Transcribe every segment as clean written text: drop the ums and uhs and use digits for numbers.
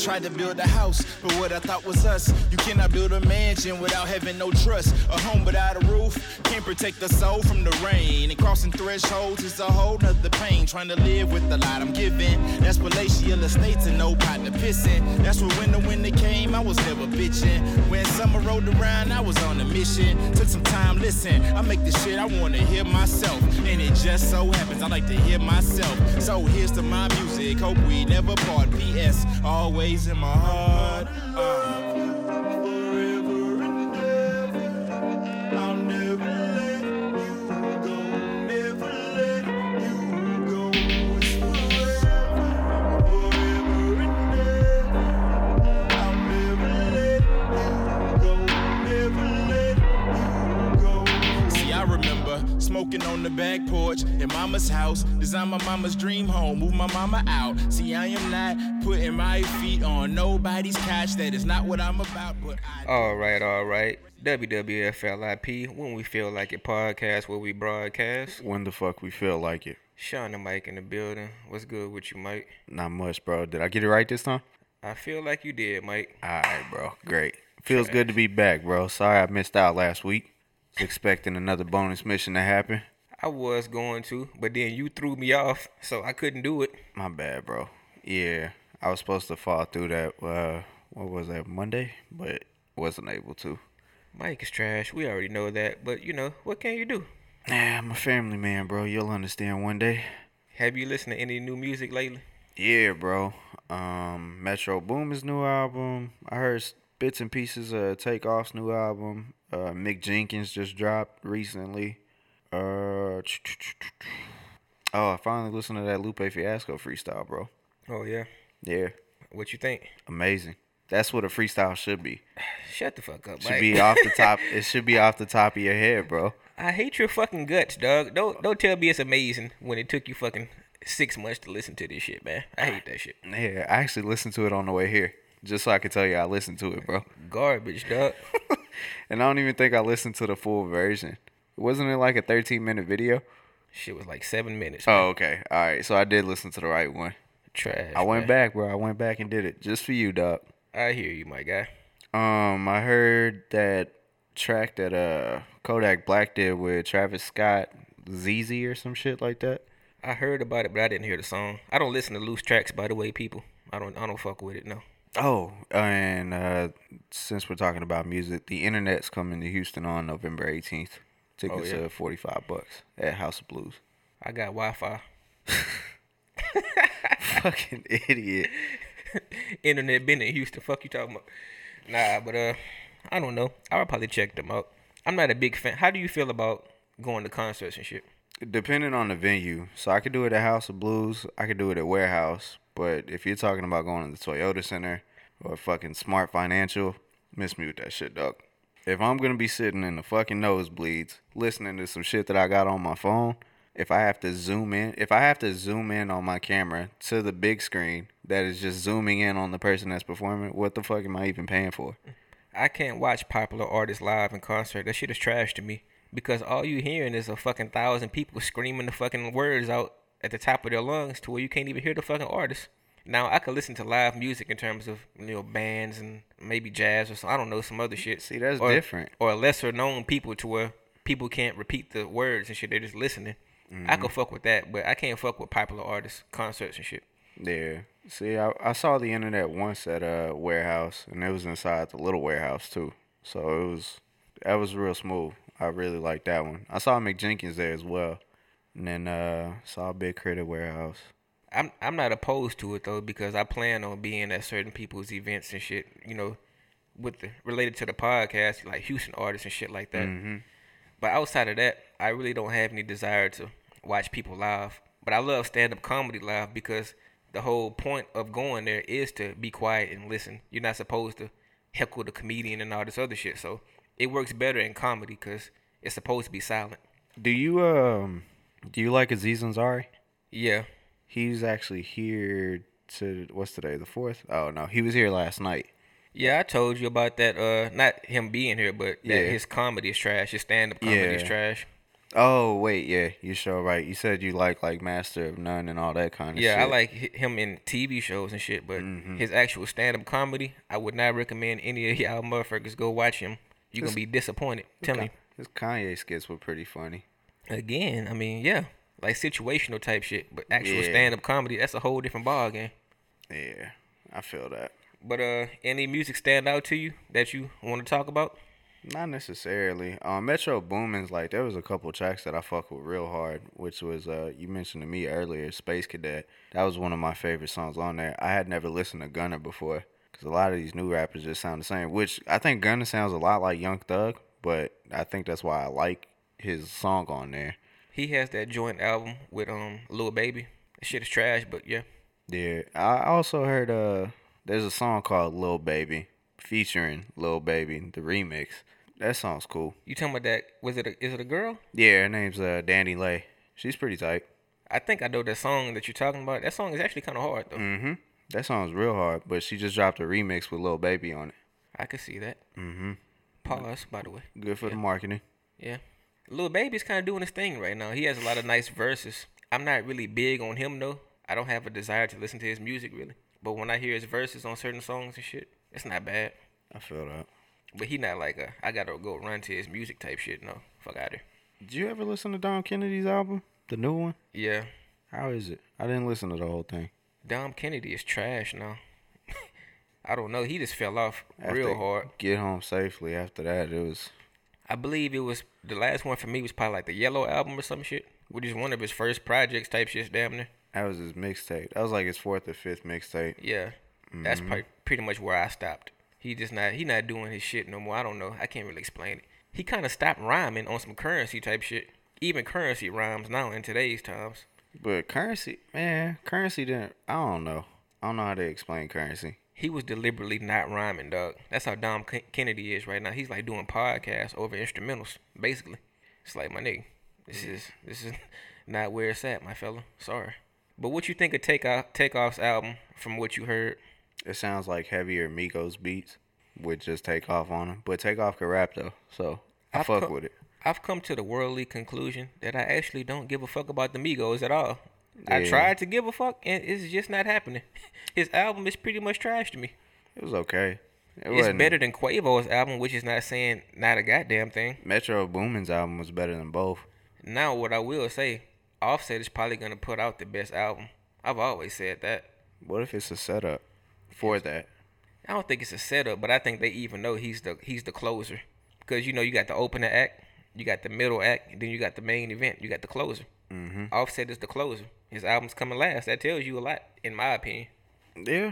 tried to build a house for what I thought was us. You cannot build a mansion without having no trust. A home without a roof can't protect the soul from the rain. And crossing thresholds is a whole nother pain. Trying to live with the light I'm giving. That's palatial estates and no partner pissing. That's what when the winter came, I was never bitching. When summer rolled around, I was on a mission. Took some time, listen, I make the shit I want to hear myself. And it just so happens I like to hear myself. So here's to my music, hope we never part. P.S. Always in my heart. Smoking on the back porch in mama's house. Design my mama's dream home, move my mama out. See, I am not putting my feet on nobody's couch. That is not what I'm about, but All right. WWFLIP, When We Feel Like It podcast, where we broadcast. When the fuck we feel like it. Sean the Mike in the building. What's good with you, Mike? Not much, bro. Did I get it right this time? I feel like you did, Mike. All right, bro. Great. Feels good to be back, bro. Sorry I missed out last week. Expecting another bonus mission to happen. I was going to, but then you threw me off, so I couldn't do it. My bad, bro. Yeah, I was supposed to fall through that, what was that, Monday? But wasn't able to. Mike is trash. We already know that, but you know, what can you do? Nah, I'm a family man, bro. You'll understand one day. Have you listened to any new music lately? Yeah, bro. Metro Boomin's new album. I heard bits and pieces of Takeoff's new album. Mick Jenkins just dropped recently. I finally listened to that Lupe Fiasco freestyle, bro. Oh, yeah? Yeah. What you think? Amazing. That's what a freestyle should be. Shut the fuck up, Mike. Should be off the top. It should be off the top of your head, bro. I hate your fucking guts, dog. Don't tell me it's amazing when it took you fucking 6 months to listen to this shit, man. I hate that shit. Yeah, I actually listened to it on the way here. Just so I could tell you I listened to it, bro. Garbage, dog. And I don't even think I listened to the full version. Wasn't it like a 13-minute video? Shit was like 7 minutes. Man. Oh, okay. All right. So I did listen to the right one. Trash. I went back, bro. I went back and did it just for you, dog. I hear you, my guy. I heard that track that Kodak Black did with Travis Scott, ZZ or some shit like that. I heard about it, but I didn't hear the song. I don't listen to loose tracks, by the way, people. I don't fuck with it, no. Oh, and since we're talking about music, the Internet's coming to Houston on November 18th. Tickets are $45 at House of Blues. I got Wi-Fi. Fucking idiot. Internet been in Houston. Fuck you talking about? Nah, but I don't know. I would probably check them out. I'm not a big fan. How do you feel about going to concerts and shit? Depending on the venue. So I could do it at House of Blues. I could do it at Warehouse. But if you're talking about going to the Toyota Center or fucking Smart Financial, mismute that shit, dog. If I'm going to be sitting in the fucking nosebleeds listening to some shit that I got on my phone, if I have to zoom in on my camera to the big screen that is just zooming in on the person that's performing, what the fuck am I even paying for? I can't watch popular artists live in concert. That shit is trash to me. Because all you hearing is a fucking 1,000 people screaming the fucking words out at the top of their lungs to where you can't even hear the fucking artist. Now, I could listen to live music in terms of, you know, bands and maybe jazz or some, I don't know, some other shit. See, that's different. Or lesser known people to where people can't repeat the words and shit. They're just listening. Mm-hmm. I could fuck with that, but I can't fuck with popular artists, concerts and shit. Yeah. See, I saw the Internet once at a Warehouse, and it was inside the little Warehouse, too. So that was real smooth. I really liked that one. I saw Mick Jenkins there as well. And then saw Big Crit at Warehouse. I'm not opposed to it though, because I plan on being at certain people's events and shit, you know, related to the podcast, like Houston artists and shit like that. Mm-hmm. But outside of that, I really don't have any desire to watch people live. But I love stand-up comedy live because the whole point of going there is to be quiet and listen. You're not supposed to heckle the comedian and all this other shit. So it works better in comedy because it's supposed to be silent. Do you like Aziz Ansari? Yeah. He's actually here what's today, the 4th? Oh, no. He was here last night. Yeah, I told you about that. Not him being here, but that his comedy is trash. His stand-up comedy is trash. Oh wait, yeah, you sure right. You said you like Master of None and all that kind of Yeah, shit. I like him in TV shows and shit, but his actual stand-up comedy, I would not recommend any of y'all motherfuckers go watch him. You're gonna be disappointed. Tell me. His Kanye skits were pretty funny. Again, I mean, yeah, like situational type shit, but actual Yeah. stand-up comedy, that's a whole different ball game. Yeah, I feel that. But any music stand out to you that you want to talk about? Not necessarily. Metro Boomin's like there was a couple tracks that I fuck with real hard, which was you mentioned to me earlier, Space Cadet. That was one of my favorite songs on there. I had never listened to Gunna before because a lot of these new rappers just sound the same. Which I think Gunna sounds a lot like Young Thug, but I think that's why I like his song on there. He has that joint album with Lil Baby. That shit is trash, but yeah. Yeah, I also heard there's a song called Lil Baby featuring Lil Baby, the remix. That song's cool. You talking about that? Is it a girl? Yeah, her name's Danny Lay. She's pretty tight. I think I know that song that you're talking about. That song is actually kind of hard though. Mm-hmm. That song's real hard, but she just dropped a remix with Lil Baby on it. I could see that. Mm-hmm. Pause, by the way. Good for the marketing. Yeah. Lil Baby's kind of doing his thing right now. He has a lot of nice verses. I'm not really big on him though. I don't have a desire to listen to his music really. But when I hear his verses on certain songs and shit, it's not bad. I feel that. But he not like I gotta go run to his music type shit. No, fuck out here. Did you ever listen to Dom Kennedy's album? The new one? Yeah. How is it? I didn't listen to the whole thing. Dom Kennedy is trash now. I don't know. He just fell off After real hard. Get Home Safely. After that, it was... I believe it was the last one for me was probably like the Yellow album or some shit, which is one of his first projects type shit. Damn near. That was his mixtape. That was like his 4th or 5th mixtape. Yeah, that's pretty much where I stopped. He not doing his shit no more. I don't know. I can't really explain it. He kind of stopped rhyming on some Currency type shit. Even Currency rhymes now in today's times. But Currency didn't... I don't know how to explain Currency. He was deliberately not rhyming, dog. That's how Dom Kennedy is right now. He's like doing podcasts over instrumentals, basically. It's like, my nigga, this is not where it's at, my fella. Sorry. But what you think of Takeoff's album from what you heard? It sounds like heavier Migos beats with just Takeoff on them. But Takeoff can rap though, so I fuck with it. I've come to the worldly conclusion that I actually don't give a fuck about the Migos at all. Yeah. I tried to give a fuck, and it's just not happening. His album is pretty much trash to me. It was okay. It's better than Quavo's album, which is not saying not a goddamn thing. Metro Boomin's album was better than both. Now, what I will say, Offset is probably going to put out the best album. I've always said that. What if it's a setup for that? I don't think it's a setup, but I think they even know he's the closer. Because, you got the opener act, you got the middle act, and then you got the main event. You got the closer. Mm-hmm. Offset is the closer. His album's coming last. That tells you a lot, in my opinion. Yeah.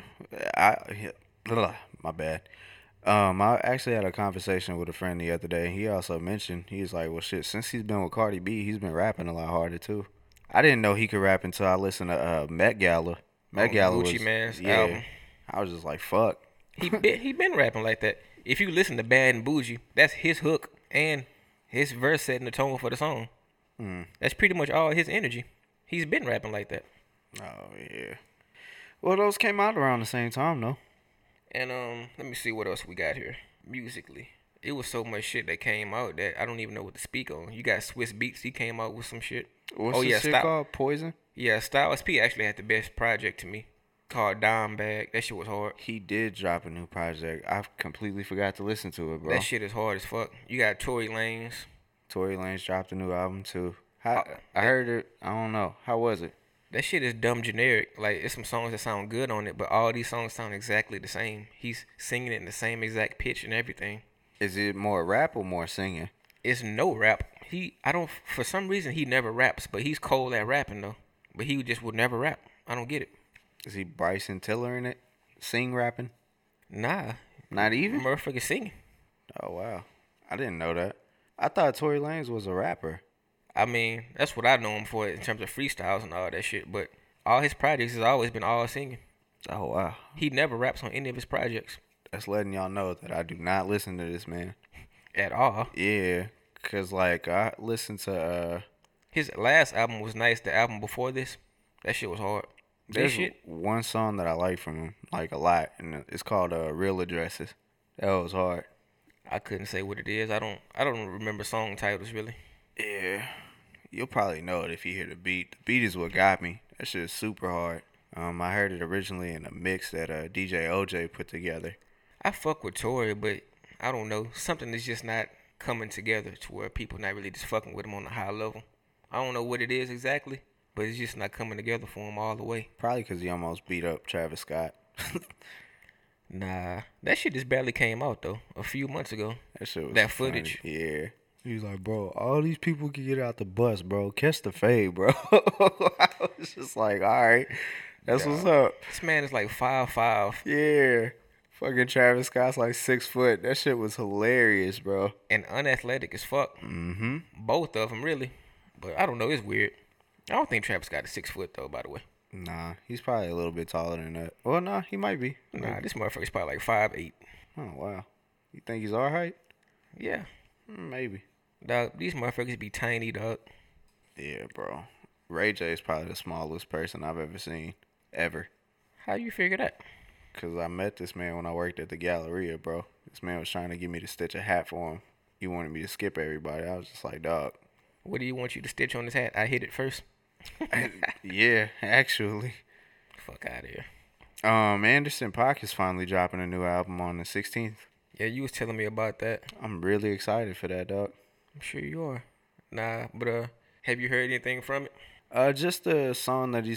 My bad. I actually had a conversation with a friend the other day. He also mentioned, he was like, well, shit, since he's been with Cardi B, he's been rapping a lot harder, too. I didn't know he could rap until I listened to Met Gala. Met Gala Gucci was... Mane's yeah. album. I was just like, fuck. He been rapping like that. If you listen to Bad and Bougie, that's his hook and his verse setting the tone for the song. That's pretty much all his energy. He's been rapping like that. Oh, yeah. Well, those came out around the same time, though. And let me see what else we got here. Musically, it was so much shit that came out that I don't even know what to speak on. You got Swiss Beats. He came out with some shit. What's the shit called? Poison? Yeah, Styles P actually had the best project to me, called Dime Bag. That shit was hard. He did drop a new project. I completely forgot to listen to it, bro. That shit is hard as fuck. You got Tory Lanez. Tory Lanez dropped a new album, too. I heard it. I don't know. How was it? That shit is dumb generic. Like, it's some songs that sound good on it, but all these songs sound exactly the same. He's singing it in the same exact pitch and everything. Is it more rap or more singing? It's no rap. For some reason, he never raps, but he's cold at rapping, though. But he just would never rap. I don't get it. Is he Bryson Tiller in it? Sing rapping? Nah. Not even? Motherfucker singing. Oh, wow. I didn't know that. I thought Tory Lanez was a rapper. I mean, that's what I know him for in terms of freestyles and all that shit. But all his projects has always been all singing. Oh, wow. He never raps on any of his projects. That's letting y'all know that I do not listen to this man. At all. Yeah, because, like, I listened to... His last album was nice. The album before this, that shit was hard. There's one song that I like from him, like, a lot, and it's called Real Addresses. That was hard. I couldn't say what it is. I don't remember song titles, really. Yeah. You'll probably know it if you hear the beat. The beat is what got me. That shit is super hard. I heard it originally in a mix that DJ OJ put together. I fuck with Tory, but I don't know. Something is just not coming together to where people not really just fucking with him on a high level. I don't know what it is exactly, but it's just not coming together for him all the way. Probably because he almost beat up Travis Scott. Nah, that shit just barely came out though. A few months ago. That shit was that funny. footage. Yeah. He was like, bro, all these people can get out the bus, bro. Catch the fade, bro. I was just like, all right. That's what's up. This man is like 5'5". Yeah. Fucking Travis Scott's like 6 foot. That shit was hilarious, bro. And unathletic as fuck. Mm-hmm. Both of them, really. But I don't know. It's weird. I don't think Travis Scott is 6 foot, though, by the way. Nah, he's probably a little bit taller than that. Well, nah, he might be. Nah, this motherfucker's probably like 5'8". Oh, wow. You think he's our height? Yeah. Maybe. Dog, these motherfuckers be tiny, dog. Yeah, bro. Ray J is probably the smallest person I've ever seen. Ever. How you figure that? Because I met this man when I worked at the Galleria, bro. This man was trying to get me to stitch a hat for him. He wanted me to skip everybody. I was just like, dog. What do you want you to stitch on his hat? I hit it first. Yeah, actually. Fuck out of here. Anderson .Paak is finally dropping a new album on the 16th. Yeah, you was telling me about that. I'm really excited for that, dog. I'm sure you are. Nah, but have you heard anything from it? Just the song that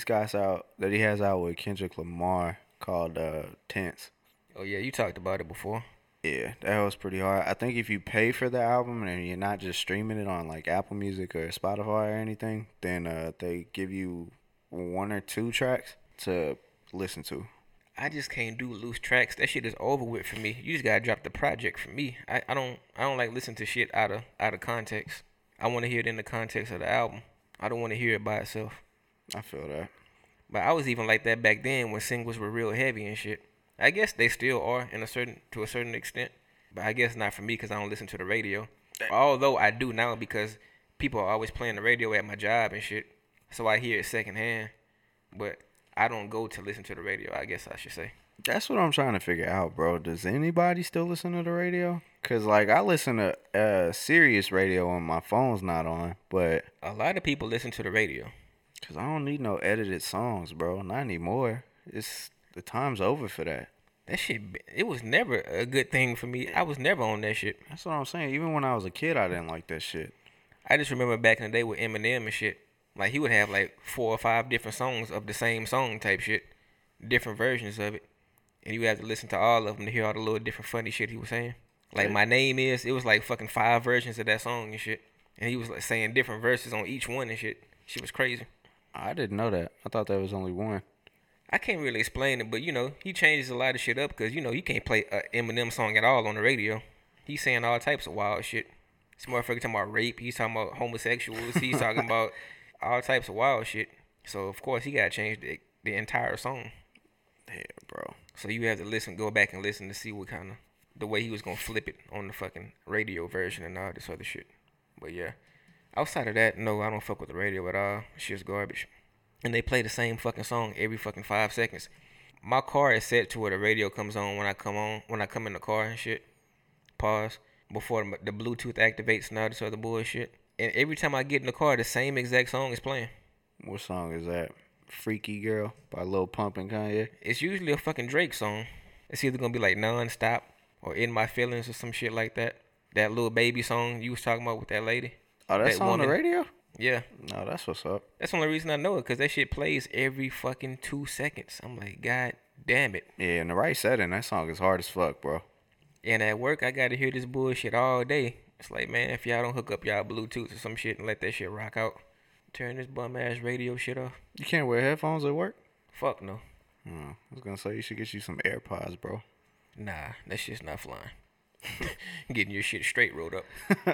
he has out with Kendrick Lamar called Tense. Oh yeah, you talked about it before. Yeah, that was pretty hard. I think if you pay for the album and you're not just streaming it on like Apple Music or Spotify or anything, then they give you 1 or 2 tracks to listen to. I just can't do loose tracks. That shit is over with for me. You just gotta drop the project for me. I don't like listening to shit out of context. I want to hear it in the context of the album. I don't want to hear it by itself. I feel that. But I was even like that back then when singles were real heavy and shit. I guess they still are to a certain extent, but I guess not for me because I don't listen to the radio. Although I do now because people are always playing the radio at my job and shit, so I hear it secondhand. But I don't go to listen to the radio, I guess I should say. That's what I'm trying to figure out, bro. Does anybody still listen to the radio? Because, like, I listen to Sirius radio when my phone's not on, but... A lot of people listen to the radio. Because I don't need no edited songs, bro. Not anymore. The time's over for that. That shit, it was never a good thing for me. I was never on that shit. That's what I'm saying. Even when I was a kid, I didn't like that shit. I just remember back in the day with Eminem and shit. Like, he would have, like, 4 or 5 different songs of the same song type shit. Different versions of it. And you would have to listen to all of them to hear all the little different funny shit he was saying. Like, My Name Is, it was like fucking 5 versions of that song and shit. And he was like saying different verses on each one and shit. Shit was crazy. I didn't know that. I thought there was only one. I can't really explain it, but, you know, he changes a lot of shit up because, you know, you can't play an Eminem song at all on the radio. He's saying all types of wild shit. This motherfucker talking about rape. He's talking about homosexuals. He's talking about all types of wild shit. So, of course, he got to change the entire song. Yeah, bro. So you have to go back and listen to see what kind of, the way he was going to flip it on the fucking radio version and all this other shit. But yeah, outside of that, no, I don't fuck with the radio at all. Shit's garbage. And they play the same fucking song every fucking 5 seconds. My car is set to where the radio comes on when I come in the car and shit. Pause. Before the Bluetooth activates and all this other bullshit. And every time I get in the car, the same exact song is playing. What song is that? Freaky Girl by Lil Pump and Kanye? It's usually a fucking Drake song. It's either gonna be like Non-Stop or In My Feelings or some shit like that. That Lil Baby song you was talking about with that lady. Oh, that's on the radio? Yeah. No, that's what's up. That's the only reason I know it, because that shit plays every fucking 2 seconds. I'm like, God damn it. Yeah, in the right setting, that song is hard as fuck, bro. And at work, I gotta hear this bullshit all day. It's like, man, if y'all don't hook up y'all Bluetooth or some shit and let that shit rock out, turn this bum-ass radio shit off. You can't wear headphones at work? Fuck no. I was gonna say, you should get you some AirPods, bro. Nah, that shit's not flying. Getting your shit straight rolled up.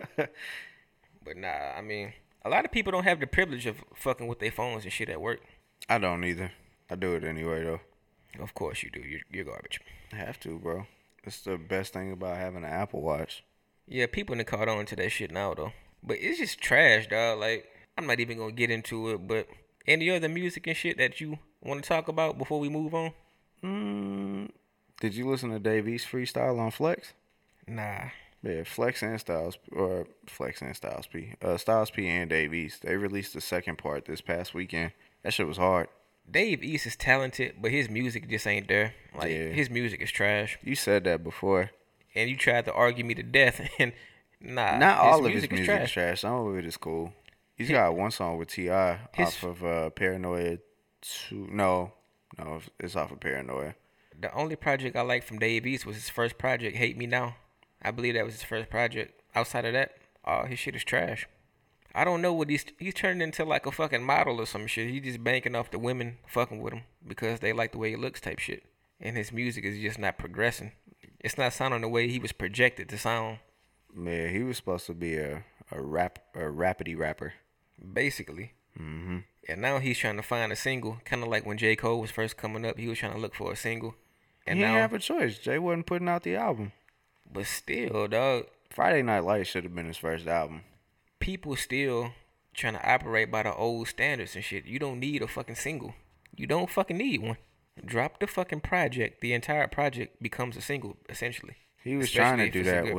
But nah, I mean, a lot of people don't have the privilege of fucking with their phones and shit at work. I don't either. I do it anyway, though. Of course you do. You're garbage. I have to, bro. It's the best thing about having an Apple Watch. Yeah, people done caught on to that shit now, though. But it's just trash, dog. Like, I'm not even gonna get into it, but any other music and shit that you want to talk about before we move on? Did you listen to Dave East freestyle on Flex? Nah. Yeah, Flex and Styles P. Styles P and Dave East. They released the second part this past weekend. That shit was hard. Dave East is talented, but his music just ain't there. Like, Yeah. his music is trash. You said that before. And you tried to argue me to death, and nah. Not all of his is music is trash. Some of it is cool. He's got one song with T.I. off of Paranoia 2. No, it's off of Paranoia. The only project I liked from Dave East was his first project, Hate Me Now. I believe that was his first project. Outside of that, all his shit is trash. I don't know what he's turned into, like a fucking model or some shit. He's just banking off the women fucking with him because they like the way he looks type shit. And his music is just not progressing. It's not sounding the way he was projected to sound. Yeah, he was supposed to be a rapidy rapper. Basically. Mm-hmm. And now he's trying to find a single. Kind of like when J. Cole was first coming up, he was trying to look for a single. And he now, didn't have a choice. Jay wasn't putting out the album. But still, dog. Friday Night Lights should have been his first album. People still trying to operate by the old standards and shit. You don't need a fucking single. You don't fucking need one. Drop the fucking project. The entire project becomes a single, essentially. He was trying to do that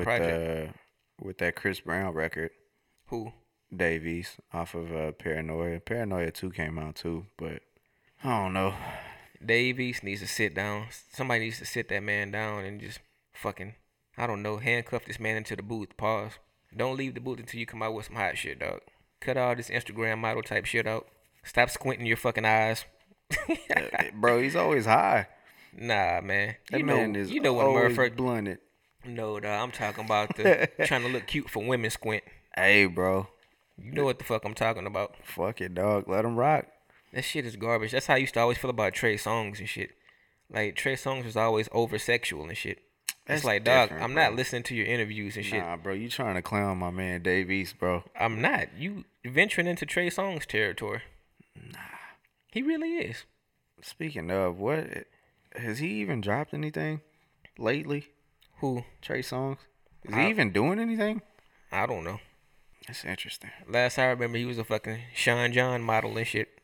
with that Chris Brown record. Who? Dave East off of Paranoia. Paranoia 2 came out too, but I don't know. Dave East needs to sit down. Somebody needs to sit that man down and just fucking, I don't know, handcuff this man into the booth. Pause. Don't leave the booth until you come out with some hot shit, dog. Cut all this Instagram model type shit out. Stop squinting your fucking eyes. Bro, he's always high. Nah, man. That man is what always motherfucker blunted. No, dog. I'm talking about the trying to look cute for women squint. Hey, bro. You know what the fuck I'm talking about. Fuck it, dog. Let him rock. That shit is garbage. That's how I used to always feel about Trey Songz and shit. Like, Trey Songz was always over sexual and shit. That's it's like, dog, different, I'm bro. not listening to your interviews and shit. Nah, bro, you trying to clown my man Dave East, bro. I'm not. You venturing into Trey Songz territory. Nah. He really is. Speaking of, what has he even dropped anything lately? Who? Trey Songz? Is he even doing anything? I don't know. That's interesting. Last I remember, he was a fucking Sean John model and shit.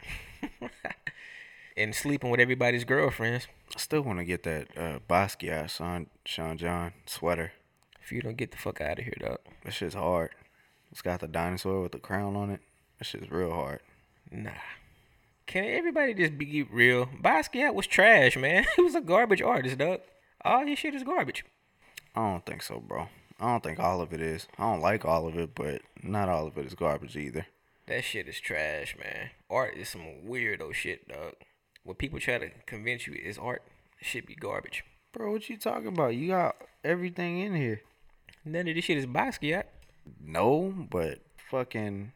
And sleeping with everybody's girlfriends. I still want to get that Basquiat Sean John sweater. If you don't get the fuck out of here, dog. That shit's hard. It's got the dinosaur with the crown on it. That shit's real hard. Nah. Can everybody just be real? Basquiat was trash, man. He was a garbage artist, dog. All his shit is garbage. I don't think so, bro. I don't think all of it is. I don't like all of it, but not all of it is garbage either. That shit is trash, man. Art is some weirdo shit, dog. When people try to convince you it's art, it should be garbage. Bro, what you talking about? You got everything in here. None of this shit is Basquiat. No, but fucking...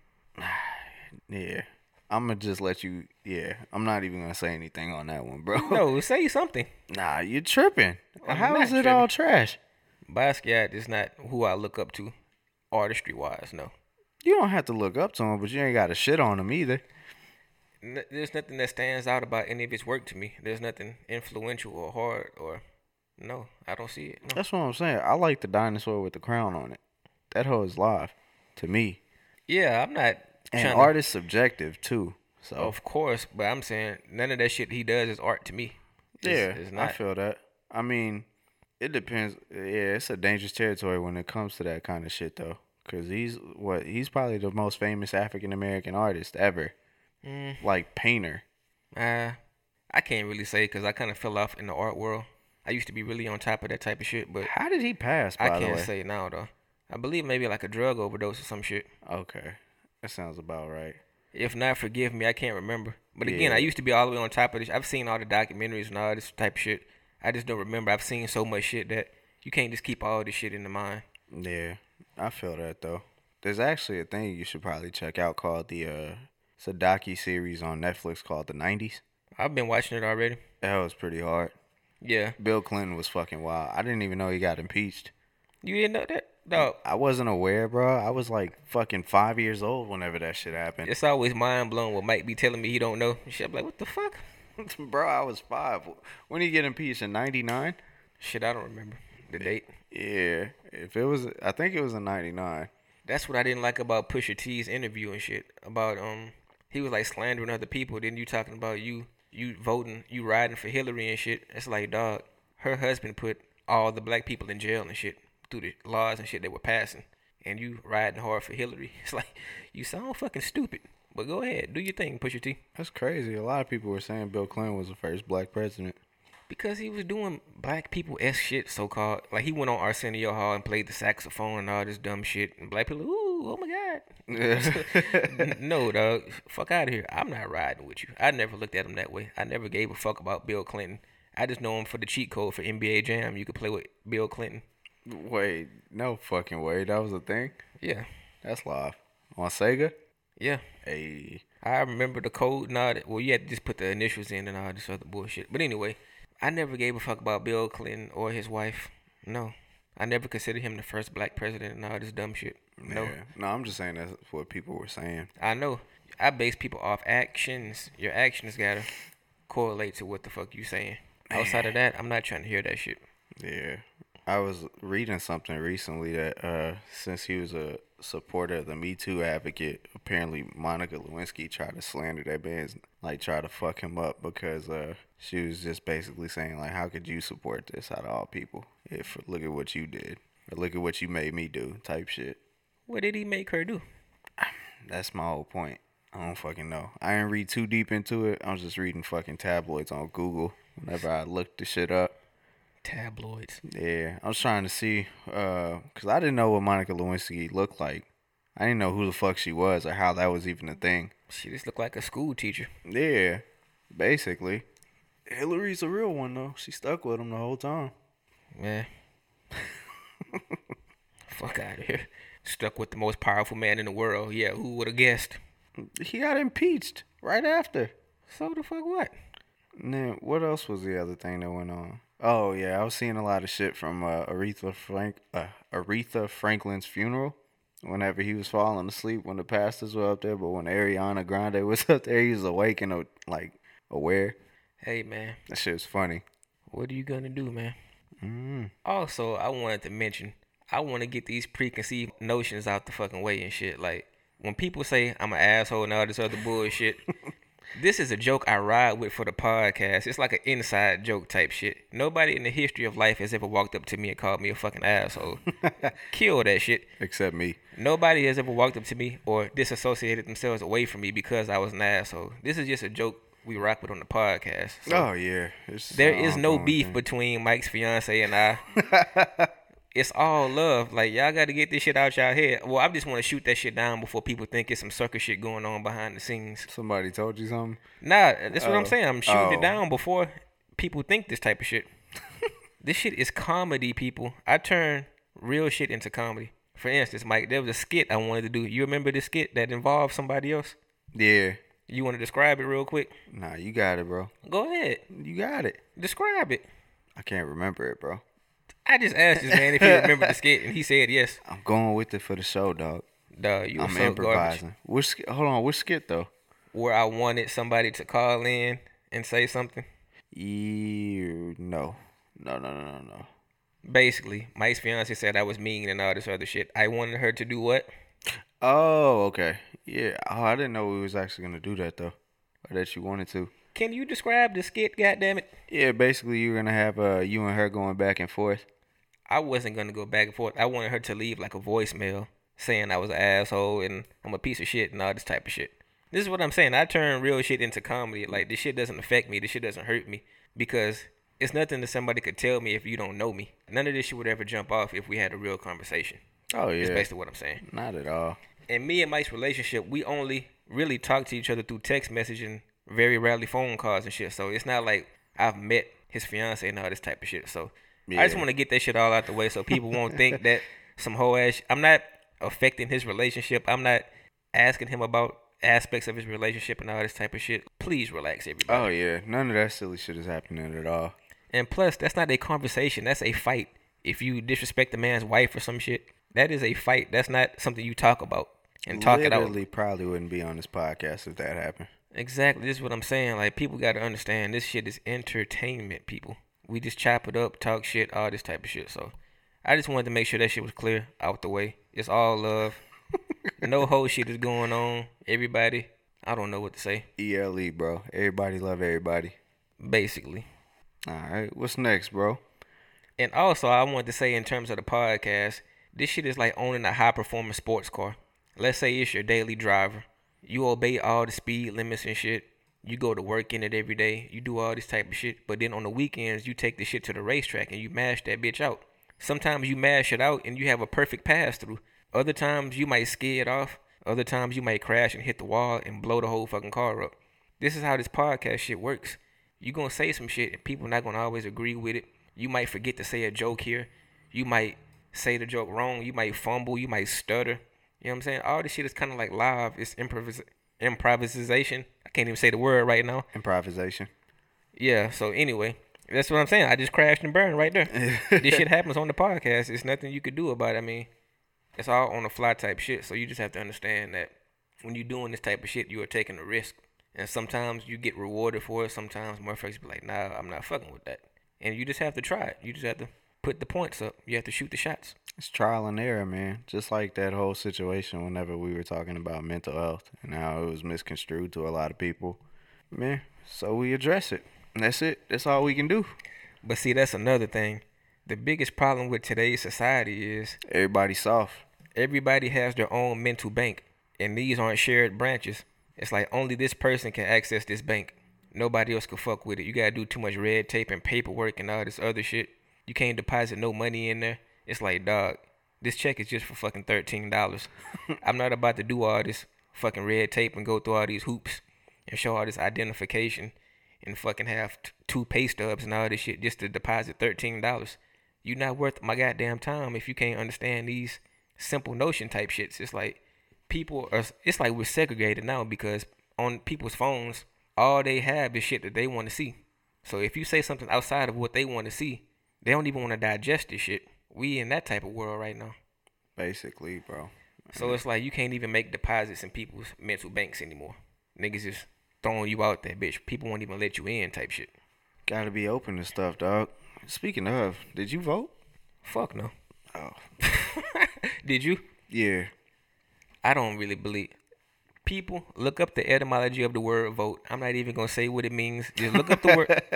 Yeah. I'm going to just let you... Yeah, I'm not even going to say anything on that one, bro. No, say something. Nah, you're tripping. I'm How not is it tripping. all trash? Basquiat is not who I look up to, artistry-wise, no. You don't have to look up to him, but you ain't got to shit on him either. There's nothing that stands out about any of his work to me. There's nothing influential or hard or... No, I don't see it. No. That's what I'm saying. I like the dinosaur with the crown on it. That hoe is live to me. Yeah, I'm not And trying art is subjective too. So Of course, but I'm saying none of that shit he does is art to me. It's I not. feel that. I mean, it depends. Yeah, it's a dangerous territory when it comes to that kind of shit though. Cause he's probably the most famous African American artist ever. Like painter. I can't really say because I kind of fell off in the art world. I used to be really on top of that type of shit, but How did he pass, by I the can't way? say now though. I believe maybe like a drug overdose or some shit. Okay. That sounds about right. If not, forgive me, I can't remember. But again, Yeah. I used to be all the way on top of this. I've seen all the documentaries and all this type of shit. I just don't remember. I've seen so much shit that you can't just keep all this shit in the mind. Yeah, I feel that though. There's actually a thing you should probably check out called it's a docu-series on Netflix called The 90s. I've been watching it already. That was pretty hard. Yeah. Bill Clinton was fucking wild. I didn't even know he got impeached. You didn't know that? Dog. I wasn't aware, bro. I was like fucking 5 years old whenever that shit happened. It's always mind blown when Mike be telling me he don't know. Shit, I'm like, what the fuck? Bro, I was 5. When did he get impeached? In 99? Shit, I don't remember the date. Yeah. I think it was in 99. That's what I didn't like about Pusha T's interview and shit. About he was like slandering other people. Then you talking about you voting, you riding for Hillary and shit. It's like, dog, her husband put all the black people in jail and shit through the laws and shit that were passing, and you riding hard for Hillary. It's like, you sound fucking stupid. But go ahead, do your thing, Pusha T. That's crazy. A lot of people were saying Bill Clinton was the first black president. Because he was doing black people-esque shit, so-called. Like, he went on Arsenio Hall and played the saxophone and all this dumb shit. And black people, ooh, oh my God. No, dog. Fuck out of here. I'm not riding with you. I never looked at him that way. I never gave a fuck about Bill Clinton. I just know him for the cheat code for NBA Jam. You could play with Bill Clinton. Wait, no fucking way. That was a thing? Yeah. That's live. On Sega? Yeah. Hey. I remember the code and all that. Well, you had to just put the initials in and all this other bullshit. But anyway, I never gave a fuck about Bill Clinton or his wife. No. I never considered him the first black president and all this dumb shit. No. Yeah. No, I'm just saying that's what people were saying. I know. I base people off actions. Your actions gotta correlate to what the fuck you saying. Outside of that, I'm not trying to hear that shit. Yeah. I was reading something recently that since he was a supporter of the Me Too advocate, apparently Monica Lewinsky tried to slander that man, like try to fuck him up because she was just basically saying like, how could you support this out of all people? If look at what you did, or look at what you made me do, type shit. What did he make her do? That's my whole point. I don't fucking know. I didn't read too deep into it. I was just reading fucking tabloids on Google whenever I looked the shit up. Tabloids. Yeah, I was trying to see, because I didn't know what Monica Lewinsky looked like. I didn't know who the fuck she was or how that was even a thing. She just looked like a school teacher. Yeah, basically. Hillary's a real one, though. She stuck with him the whole time. Man. Fuck out of here. Stuck with the most powerful man in the world. Yeah, who would have guessed? He got impeached right after. So the fuck what? And then what else was the other thing that went on? Oh, yeah, I was seeing a lot of shit from Aretha Franklin's funeral whenever he was falling asleep when the pastors were up there. But when Ariana Grande was up there, he was awake and, like, aware. Hey, man. That shit was funny. What are you gonna do, man? Mm. Also, I wanted to mention, I want to get these preconceived notions out the fucking way and shit. Like, when people say I'm an asshole and all this other bullshit, this is a joke I ride with for the podcast. It's like an inside joke type shit. Nobody in the history of life has ever walked up to me and called me a fucking asshole. Kill that shit. Except me. Nobody has ever walked up to me or disassociated themselves away from me because I was an asshole. This is just a joke we rock with on the podcast. So oh, yeah. There is no beef between Mike's fiance and I. It's all love. Like, y'all got to get this shit out y'all head. Well, I just want to shoot that shit down before people think it's some sucker shit going on behind the scenes. Somebody told you something? Nah, that's what I'm saying. I'm shooting it down before people think this type of shit. This shit is comedy, people. I turn real shit into comedy. For instance, Mike, there was a skit I wanted to do. You remember the skit that involved somebody else? Yeah. You want to describe it real quick? Nah, you got it, bro. Go ahead. You got it. Describe it. I can't remember it, bro. I just asked this man if he remembered the skit, and he said yes. I'm going with it for the show, dog. Dog, you I'm so improvising. garbage. Hold on, which skit, though? Where I wanted somebody to call in and say something. No. Basically, Mike's fiance said I was mean and all this other shit. I wanted her to do what? Oh, okay. Yeah. Oh, I didn't know we was actually going to do that, though. Or that you wanted to. Can you describe the skit, goddammit? Yeah, basically you're going to have you and her going back and forth. I wasn't going to go back and forth. I wanted her to leave like a voicemail saying I was an asshole and I'm a piece of shit and all this type of shit. This is what I'm saying. I turn real shit into comedy. Like, this shit doesn't affect me. This shit doesn't hurt me. Because it's nothing that somebody could tell me if you don't know me. None of this shit would ever jump off if we had a real conversation. Oh, yeah. That's basically what I'm saying. Not at all. In me and Mike's relationship, we only really talk to each other through text messaging, very rarely phone calls and shit. So it's not like I've met his fiance and all this type of shit. So yeah. I just want to get that shit all out the way so people won't think that some whole ass. I'm not affecting his relationship. I'm not asking him about aspects of his relationship and all this type of shit. Please relax, everybody. Oh, yeah. None of that silly shit is happening at all. And plus, that's not a conversation. That's a fight. If you disrespect a man's wife or some shit, that is a fight. That's not something you talk about and talk it out. Literally probably wouldn't be on this podcast if that happened. Exactly. This is what I'm saying. Like, people got to understand this shit is entertainment, people. We just chop it up, talk shit, all this type of shit. So I just wanted to make sure that shit was clear, out the way. It's all love. No whole shit is going on. Everybody, I don't know what to say. ELE, bro. Everybody love everybody. Basically. All right. What's next, bro? And also, I wanted to say in terms of the podcast, this shit is like owning a high performance sports car. Let's say it's your daily driver. You obey all the speed limits and shit. You go to work in it every day. You do all this type of shit. But then on the weekends, you take the shit to the racetrack and you mash that bitch out. Sometimes you mash it out and you have a perfect pass through. Other times you might skid off. Other times you might crash and hit the wall and blow the whole fucking car up. This is how this podcast shit works. You gonna say some shit and people not gonna always agree with it. You might forget to say a joke here. You might say the joke wrong. You might fumble. You might stutter. You know what I'm saying? All this shit is kind of like live. It's improvisation. I can't even say the word right now. Improvisation. Yeah, so anyway, that's what I'm saying. I just crashed and burned right there. This shit happens on the podcast. It's nothing you could do about it. I mean, it's all on the fly type shit. So you just have to understand that when you're doing this type of shit, you are taking a risk. And sometimes you get rewarded for it. Sometimes motherfuckers be like, nah, I'm not fucking with that. And you just have to try it. You just have to put the points up. You have to shoot the shots. It's trial and error, man. Just like that whole situation whenever we were talking about mental health and how it was misconstrued to a lot of people. Man, so we address it. And that's it. That's all we can do. But see, that's another thing. The biggest problem with today's society is everybody's soft. Everybody has their own mental bank. And these aren't shared branches. It's like only this person can access this bank. Nobody else can fuck with it. You gotta do too much red tape and paperwork and all this other shit. You can't deposit no money in there. It's like, dog, this check is just for fucking $13. I'm not about to do all this fucking red tape and go through all these hoops and show all this identification and fucking have 2 pay stubs and all this shit just to deposit $13. You're not worth my goddamn time if you can't understand these simple notion type shits. It's like it's like we're segregated now because on people's phones, all they have is shit that they want to see. So if you say something outside of what they want to see, they don't even want to digest this shit. We in that type of world right now. Basically, bro. So it's like you can't even make deposits in people's mental banks anymore. Niggas just throwing you out there, bitch. People won't even let you in type shit. Gotta be open to stuff, dog. Speaking of, did you vote? Fuck no. Oh. Did you? Yeah. I don't really believe. People, look up the etymology of the word vote. I'm not even gonna say what it means. Just look up the word.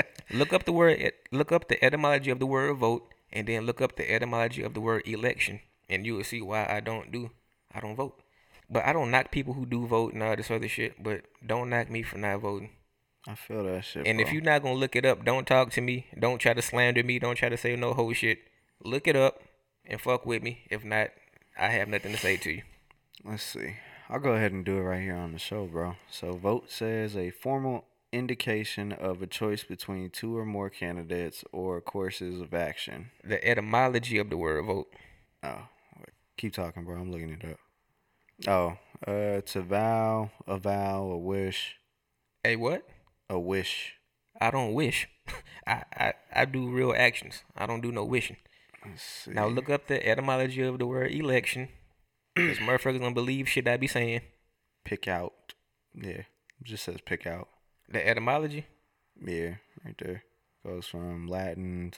Look up the etymology of the word vote, and then look up the etymology of the word election, and you will see why I don't vote. But I don't knock people who do vote and all this other shit. But don't knock me for not voting. I feel that shit. And bro. if you're not gonna look it up, don't talk to me. Don't try to slander me. Don't try to say no whole shit. Look it up and fuck with me. If not, I have nothing to say to you. Let's see. I'll go ahead and do it right here on the show, bro. So vote says a formal indication of a choice between 2 or more candidates or courses of action. The etymology of the word vote. Oh, wait. Keep talking, bro. I'm looking it up. Oh, to vow, a vow, a wish. A what? A wish. I don't wish. I do real actions. I don't do no wishing. Let's see. Now look up the etymology of the word election. Because motherfuckers gonna believe shit I be saying. Pick out. Yeah. It just says pick out. The etymology? Yeah, right there. Goes from Latin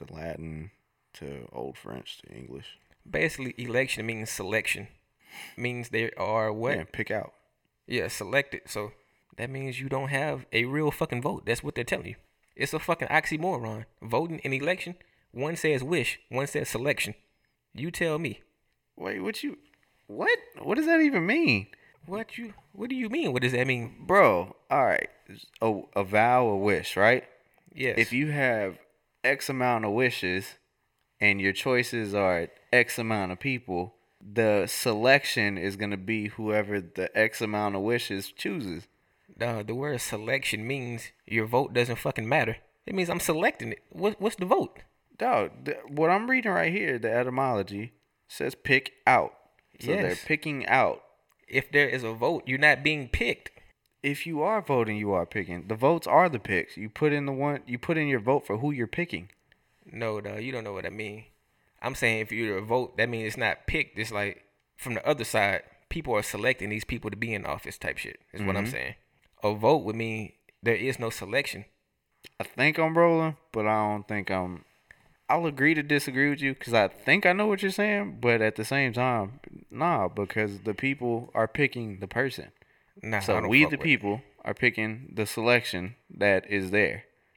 to Old French to English. Basically, election means selection. Means there are what? Yeah, pick out. Yeah, selected. So that means you don't have a real fucking vote. That's what they're telling you. It's a fucking oxymoron. Voting and election. One says wish. One says selection. You tell me. Wait, what? What does that even mean? What do you mean? What does that mean? Bro, all right. A vow, a wish, right? Yes. If you have X amount of wishes and your choices are X amount of people, the selection is going to be whoever the X amount of wishes chooses. The word selection means your vote doesn't fucking matter. It means I'm selecting it. What's the vote? Dog, what I'm reading right here, the etymology, says pick out. So yes. They're picking out. If there is a vote, you're not being picked. If you are voting, you are picking. The votes are the picks. You put in your vote for who you're picking. No, dog, you don't know what I mean. I'm saying if you're a vote, that means it's not picked. It's like from the other side, people are selecting these people to be in office type shit. Is what I'm saying. A vote would mean there is no selection. I think I'm rolling, but I don't think I'm. I'll agree to disagree with you because I think I know what you're saying, but at the same time, nah, because the people are picking the person. Nah, so we, the people, are picking the selection that is there.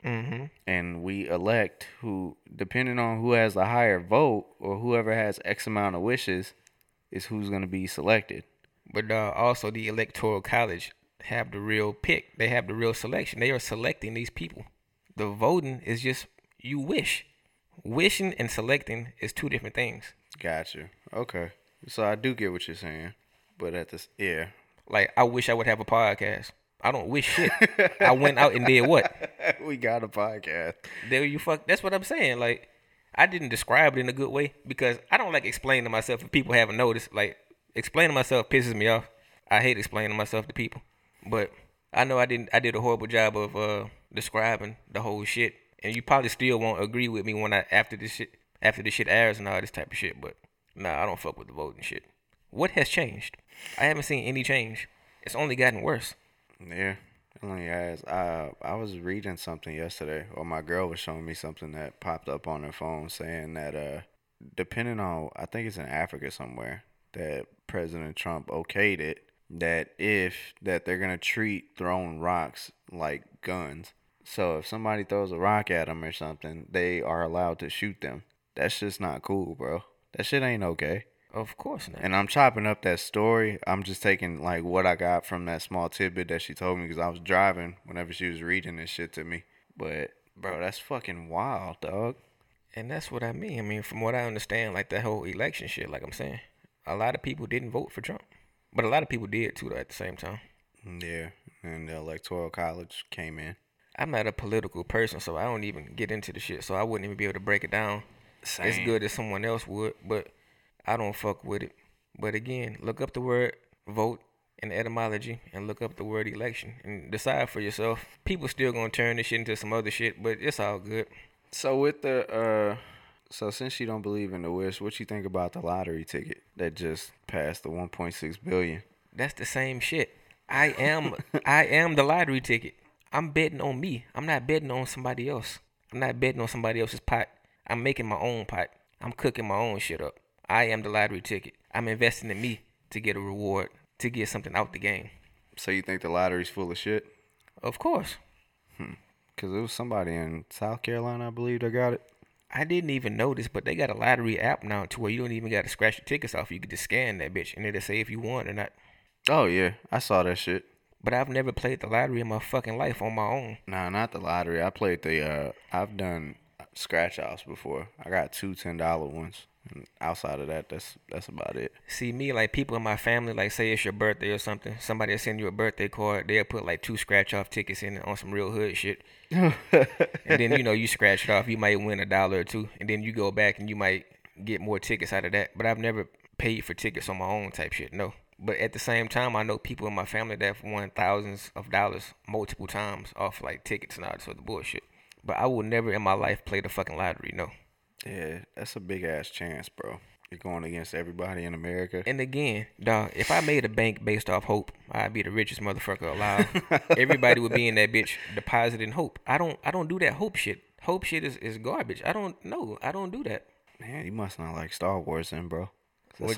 and we elect who, depending on who has the higher vote or whoever has X amount of wishes, is who's going to be selected. But also the Electoral College have the real pick. They have the real selection. They are selecting these people. The voting is just you wish. Wishing and selecting is two different things. Gotcha. Okay. So I do get what you're saying, but at this, yeah. Like, I wish I would have a podcast. I don't wish shit. I went out and did what? We got a podcast. There you fuck. That's what I'm saying. Like, I didn't describe it in a good way because I don't like explaining to myself if people haven't noticed. Like, explaining to myself pisses me off. I hate explaining to myself to people. But I know I did a horrible job of describing the whole shit. And you probably still won't agree with me when after this shit airs and all this type of shit. But nah, I don't fuck with the voting shit. What has changed? I haven't seen any change. It's only gotten worse. Yeah, it only has. I was reading something yesterday, or my girl was showing me something that popped up on her phone saying that depending on, I think it's in Africa somewhere, that President Trump okayed it, that they're gonna treat throwing rocks like guns. So if somebody throws a rock at them or something, they are allowed to shoot them. That's just not cool, bro. That shit ain't okay. Of course not. And I'm chopping up that story. I'm just taking like what I got from that small tidbit that she told me because I was driving whenever she was reading this shit to me. But bro, that's fucking wild, dog. And that's what I mean. I mean, from what I understand, like that whole election shit, like I'm saying, a lot of people didn't vote for Trump, but a lot of people did too, though, at the same time. Yeah, and the Electoral College came in. I'm not a political person, so I don't even get into the shit, so I wouldn't even be able to break it down as good as someone else would, but I don't fuck with it. But again, look up the word vote in etymology and look up the word election and decide for yourself. People still gonna turn this shit into some other shit, but it's all good. So with the so since you don't believe in the wish, what you think about the lottery ticket that just passed the 1.6 billion? That's the same shit. I am the lottery ticket. I'm betting on me. I'm not betting on somebody else. I'm not betting on somebody else's pot. I'm making my own pot. I'm cooking my own shit up. I am the lottery ticket. I'm investing in me to get a reward, to get something out the game. So you think the lottery's full of shit? Of course. Because it was somebody in South Carolina, I believe, that got it. I didn't even notice, but they got a lottery app now to where you don't even got to scratch your tickets off. You can just scan that bitch, and it'll say if you won or not. Oh, yeah. I saw that shit. But I've never played the lottery in my fucking life on my own. Nah, not the lottery. I played I've done scratch-offs before. I got two $10 ones. And outside of that, that's about it. See, me, like, people in my family, like, say it's your birthday or something, somebody will send you a birthday card, they'll put, like, 2 scratch-off tickets in it on some real hood shit. And then, you scratch it off, you might win $1 or $2, and then you go back and you might get more tickets out of that. But I've never paid for tickets on my own type shit, no. But at the same time, I know people in my family that have won thousands of dollars multiple times off, like, tickets and all this other bullshit. But I will never in my life play the fucking lottery, no. Yeah, that's a big-ass chance, bro. You're going against everybody in America. And again, dog, if I made a bank based off hope, I'd be the richest motherfucker alive. Everybody would be in that bitch depositing hope. I don't do that hope shit. Hope shit is garbage. I don't do that. Man, you must not like Star Wars then, bro. That's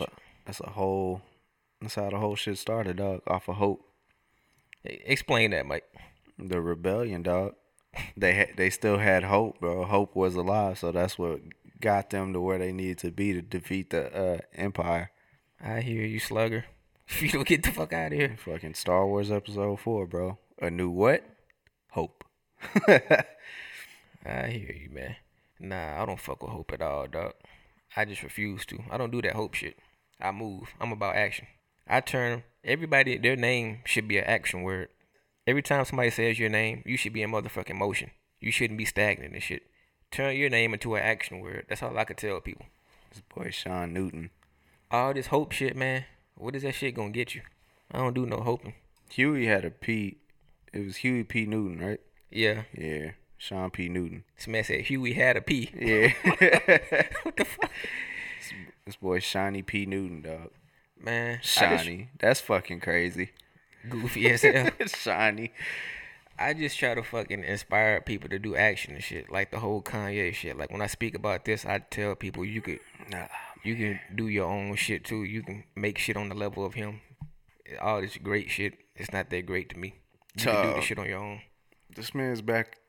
how the whole shit started, dog, off of hope. Explain that, Mike. The rebellion, dog. They still had hope, bro. Hope was alive, so that's what got them to where they needed to be to defeat the Empire. I hear you, slugger. If you don't get the fuck out of here. Fucking Star Wars Episode 4, bro. A new what? Hope. I hear you, man. Nah, I don't fuck with hope at all, dog. I just refuse to. I don't do that hope shit. I move. I'm about action. I turn everybody, their name should be an action word. Every time somebody says your name, you should be in motherfucking motion. You shouldn't be stagnant and shit. Turn your name into an action word. That's all I could tell people. This boy Sean Newton. All this hope shit, man. What is that shit gonna get you? I don't do no hoping. Huey had a P. It was Huey P. Newton, right? Yeah. Yeah. Sean P. Newton. This man said Huey had a P. Yeah. What the fuck? This boy Shiny P. Newton, dog. Man. Shiny. That's fucking crazy. Goofy as hell. Shiny. I just try to fucking inspire people to do action and shit. Like the whole Kanye shit. Like when I speak about this, I tell people you can do your own shit too. You can make shit on the level of him. All this great shit, it's not that great to me. You can do this shit on your own. This man's back.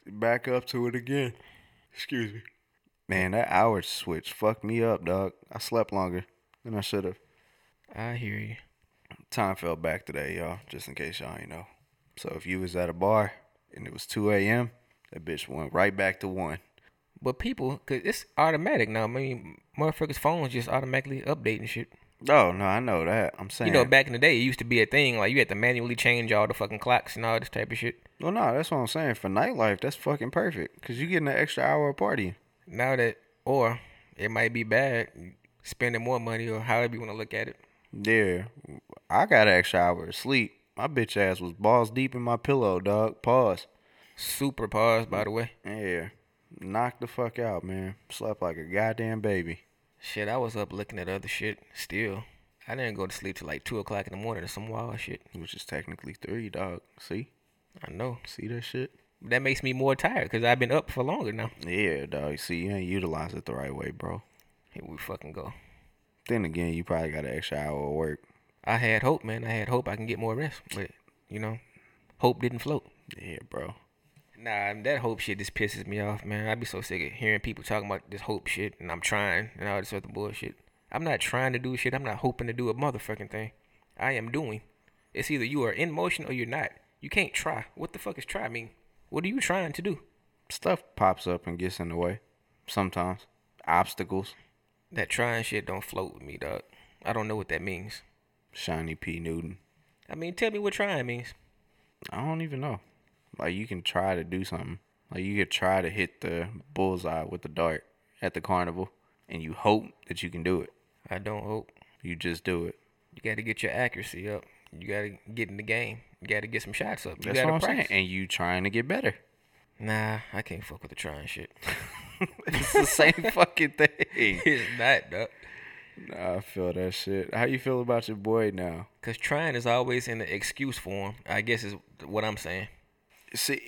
back up to it again. Excuse me. Man, that hour switch fucked me up, dog. I slept longer than I should have. I hear you. Time fell back today, y'all, just in case y'all ain't know. So if you was at a bar and it was 2 a.m., that bitch went right back to 1. But people, cause it's automatic now. I mean, motherfuckers' phones just automatically updating shit. Oh, no, I know that. I'm saying. You know, back in the day, it used to be a thing. Like, you had to manually change all the fucking clocks and all this type of shit. Well, no, that's what I'm saying. For nightlife, that's fucking perfect. Because you getting an extra hour of partying. Now that, or it might be bad, spending more money or however you want to look at it. Yeah. I got an extra hour of sleep. My bitch ass was balls deep in my pillow, dog. Pause. Super pause, by the way. Yeah. Knocked the fuck out, man. Slept like a goddamn baby. Shit, I was up looking at other shit still. I didn't go to sleep till like 2 o'clock in the morning or some wild shit. Which is technically 3, dog. See? I know. See that shit? That makes me more tired because I've been up for longer now. Yeah, dog. See, you ain't utilize it the right way, bro. Here we fucking go. Then again, you probably got an extra hour of work. I had hope, man. I had hope I can get more rest. But, hope didn't float. Yeah, bro. Nah, that hope shit just pisses me off, man. I be so sick of hearing people talking about this hope shit, and I'm trying, and all this other bullshit. I'm not trying to do shit. I'm not hoping to do a motherfucking thing. I am doing. It's either you are in motion or you're not. You can't try. What the fuck is try mean? What are you trying to do? Stuff pops up and gets in the way. Sometimes. Obstacles. That trying shit don't float with me, dog. I don't know what that means. Shiny P. Newton. I mean, tell me what trying means. I don't even know. Like, you can try to do something. Like, you could try to hit the bullseye with the dart at the carnival, and you hope that you can do it. I don't hope. You just do it. You got to get your accuracy up. You got to get in the game. You got to get some shots up. That's what I'm saying. And you trying to get better. Nah, I can't fuck with the trying shit. It's the same fucking thing. It's not, dog. Nah, I feel that shit. How you feel about your boy now? Because trying is always in the excuse form, I guess is what I'm saying. See,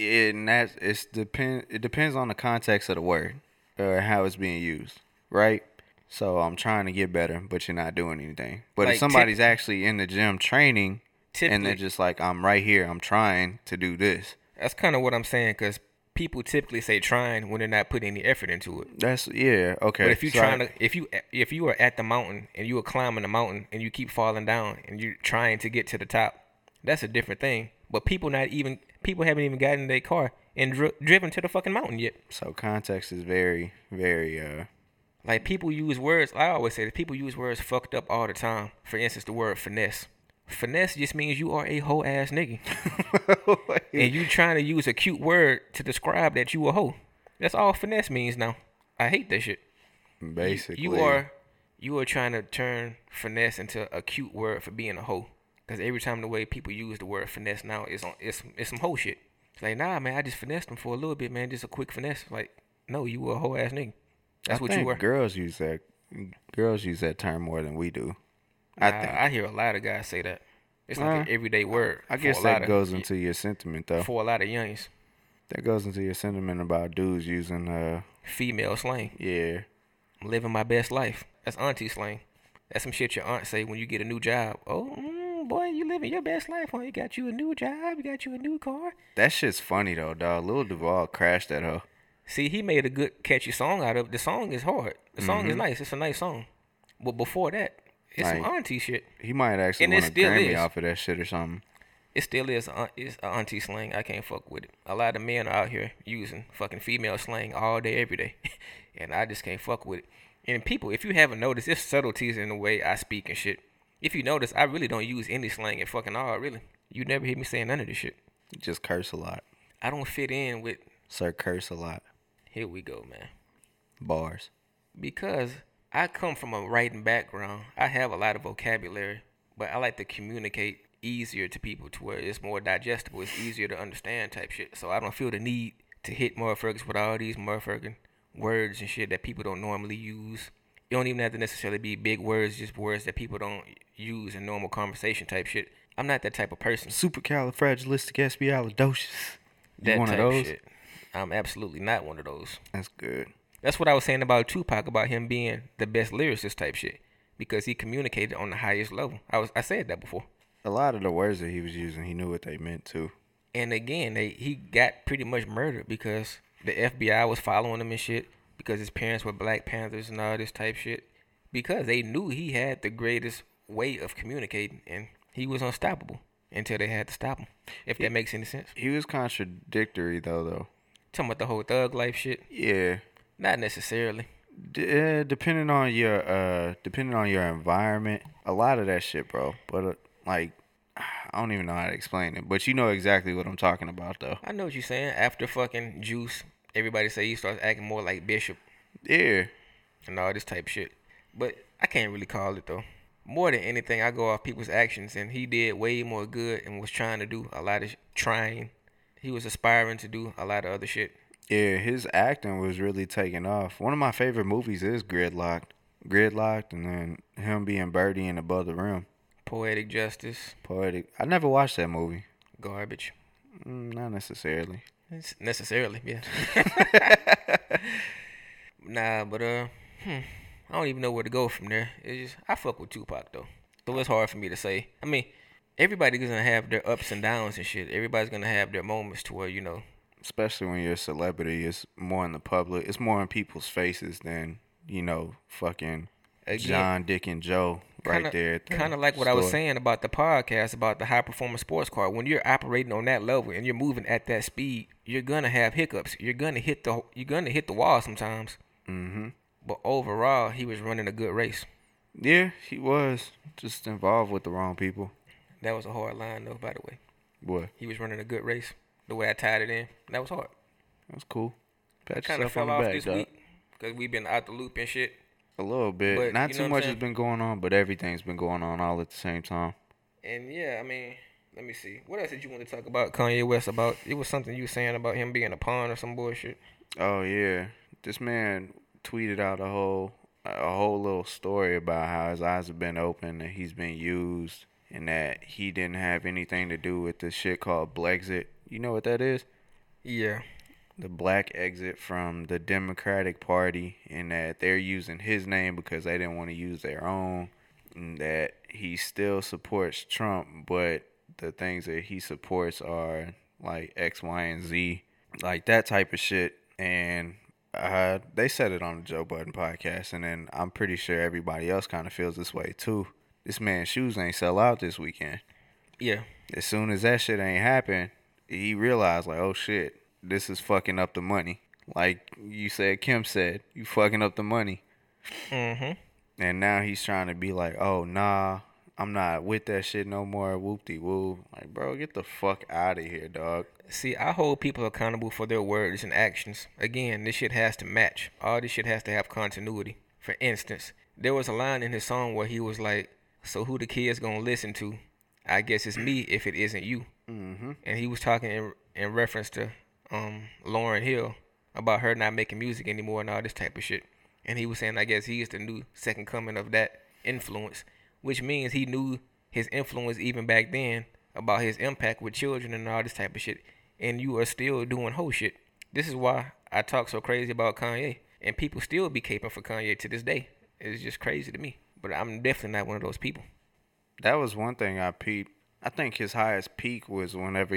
it depends on the context of the word or how it's being used, right? So I'm trying to get better, but you're not doing anything. But Like, if somebody's actually in the gym training and they're Typically, just like, I'm right here, I'm trying to do this. that's kind of what I'm saying, because people typically say trying when they're not putting any effort into it. That's okay. But if you So trying to, if you are at the mountain and you are climbing the mountain and you keep falling down and you're trying to get to the top, that's a different thing. But people haven't even gotten in their car and driven to the fucking mountain yet. So context is very, very Like, people use words. I always say that people use words fucked up all the time. For instance, the word finesse. Finesse just means you are a hoe ass nigga, and you trying to use a cute word to describe that you a hoe. That's all finesse means now. I hate that shit. basically. You are trying to turn finesse into a cute word for being a hoe. Because every time the way people use the word finesse now is some hoe shit. It's like, nah, man, I just finessed them for a little bit, man. Just a quick finesse. Like, no, you were a hoe ass nigga. That's what you were. Girls use that term more than we do. Nah, I think. I hear a lot of guys say that. It's like an everyday word. I guess that goes into your sentiment, though. For a lot of youngins. That goes into your sentiment about dudes using, Female slang. yeah. I'm living my best life. That's auntie slang. That's some shit your aunt say when you get a new job. Oh, boy, you living your best life, huh? You got you a new job. You got you a new car. That shit's funny, though, dog. Lil Duval crashed that hoe. See, he made a good, catchy song out of it. The song is hard. The song is nice. It's a nice song. But before that, it's some auntie shit. He might actually And win it a still Grammy is. off of that shit or something. It still is it's a auntie slang. I can't fuck with it. A lot of men are out here using fucking female slang all day, every day. And I just can't fuck with it. And people, if you haven't noticed, there's subtleties in the way I speak and shit. If you notice, I really don't use any slang at fucking all, really. You never hear me saying none of this shit. You just curse a lot. I don't fit in with... Sir, curse a lot. Here we go, man. Bars. Because I come from a writing background. I have a lot of vocabulary, but I like to communicate easier to people to where it's more digestible. It's easier to understand type shit. So I don't feel the need to hit motherfuckers with all these motherfucking words and shit that people don't normally use. It don't even have to necessarily be big words, just words that people don't use in normal conversation type shit. I'm not that type of person. Supercalifragilisticexpialidocious. That You one of type those? shit. I'm absolutely not one of those. That's good. That's what I was saying about Tupac, about him being the best lyricist type shit, because he communicated on the highest level. I said that before. A lot of the words that he was using, he knew what they meant too. And again, he got pretty much murdered because the FBI was following him and shit. Because his parents were Black Panthers and all this type shit. Because they knew he had the greatest way of communicating, and he was unstoppable until they had to stop him. If that makes any sense. He was contradictory though. Talking about the whole thug life shit. Yeah. Not necessarily. Depending on your environment, a lot of that shit, bro. But like, I don't even know how to explain it. But you know exactly what I'm talking about, though. I know what you're saying. After fucking Juice, everybody say he starts acting more like Bishop. Yeah. And all this type shit. But I can't really call it, though. More than anything, I go off people's actions, and he did way more good and was trying to do a lot of trying. He was aspiring to do a lot of other shit. Yeah, his acting was really taking off. One of my favorite movies is Gridlocked, and then him being Birdie in Above the Rim. Poetic Justice. I never watched that movie. Garbage. Not necessarily. Necessarily, yeah. Nah, but I don't even know where to go from there. It's just I fuck with Tupac though, so it's hard for me to say. I mean, everybody's gonna have their ups and downs and shit. Everybody's gonna have their moments to where Especially when you're a celebrity, it's more in the public. It's more in people's faces than fucking John, Dick, and Joe right there. Kind of like what I was saying about the podcast about the high performance sports car. When you're operating on that level and you're moving at that speed, you're gonna have hiccups. You're gonna hit the wall sometimes. Mhm. But overall, he was running a good race. Yeah, he was just involved with the wrong people. That was a hard line though, by the way. What? He was running a good race. The way I tied it in, that was hard. That's cool. Pat kind of fell off this week because we've been out the loop and shit. A little bit. But, not too much has been going on, but everything's been going on all at the same time. And yeah, I mean, let me see. What else did you want to talk about Kanye West about? It was something you were saying about him being a pawn or some bullshit. Oh yeah, this man tweeted out a whole little story about how his eyes have been open and he's been used and that he didn't have anything to do with this shit called Blexit. You know what that is? Yeah. The black exit from the Democratic Party, and that they're using his name because they didn't want to use their own, and that he still supports Trump, but the things that he supports are like X, Y, and Z, like that type of shit. And they said it on the Joe Budden podcast, and then I'm pretty sure everybody else kind of feels this way too. This man's shoes ain't sell out this weekend. Yeah. As soon as that shit ain't happen, he realized, like, oh shit, this is fucking up the money. Like you said, Kim said, you fucking up the money. Mm-hmm. And now he's trying to be like, oh, nah, I'm not with that shit no more. Whoop-de-woo. Like, bro, get the fuck out of here, dog. See, I hold people accountable for their words and actions. Again, this shit has to match. All this shit has to have continuity. For instance, there was a line in his song where he was like, so who the kids gonna listen to? I guess it's me if it isn't you. Mm-hmm. And he was talking in reference to Lauryn Hill about her not making music anymore and all this type of shit. And he was saying, I guess he is the new second coming of that influence, which means he knew his influence even back then about his impact with children and all this type of shit. And you are still doing whole shit. This is why I talk so crazy about Kanye. And people still be caping for Kanye to this day. It's just crazy to me. But I'm definitely not one of those people. That was one thing I peeped. I think his highest peak was whenever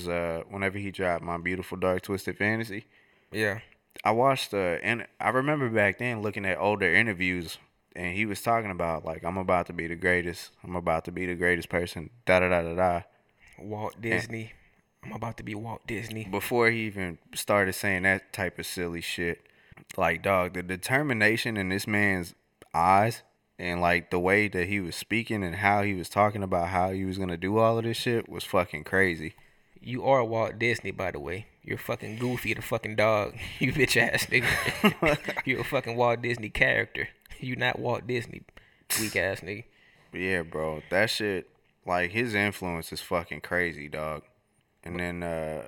he dropped My Beautiful Dark Twisted Fantasy. Yeah. I watched and I remember back then looking at older interviews, and he was talking about like, I'm about to be the greatest. I'm about to be the greatest person. Da da da da da. Walt Disney. I'm about to be Walt Disney. Before he even started saying that type of silly shit, like, dog, the determination in this man's eyes. And, like, the way that he was speaking and how he was talking about how he was going to do all of this shit was fucking crazy. You are Walt Disney, by the way. You're fucking Goofy the fucking dog. You bitch ass nigga. You're a fucking Walt Disney character. You not Walt Disney, weak ass nigga. But yeah, bro. That shit, like, his influence is fucking crazy, dog. And then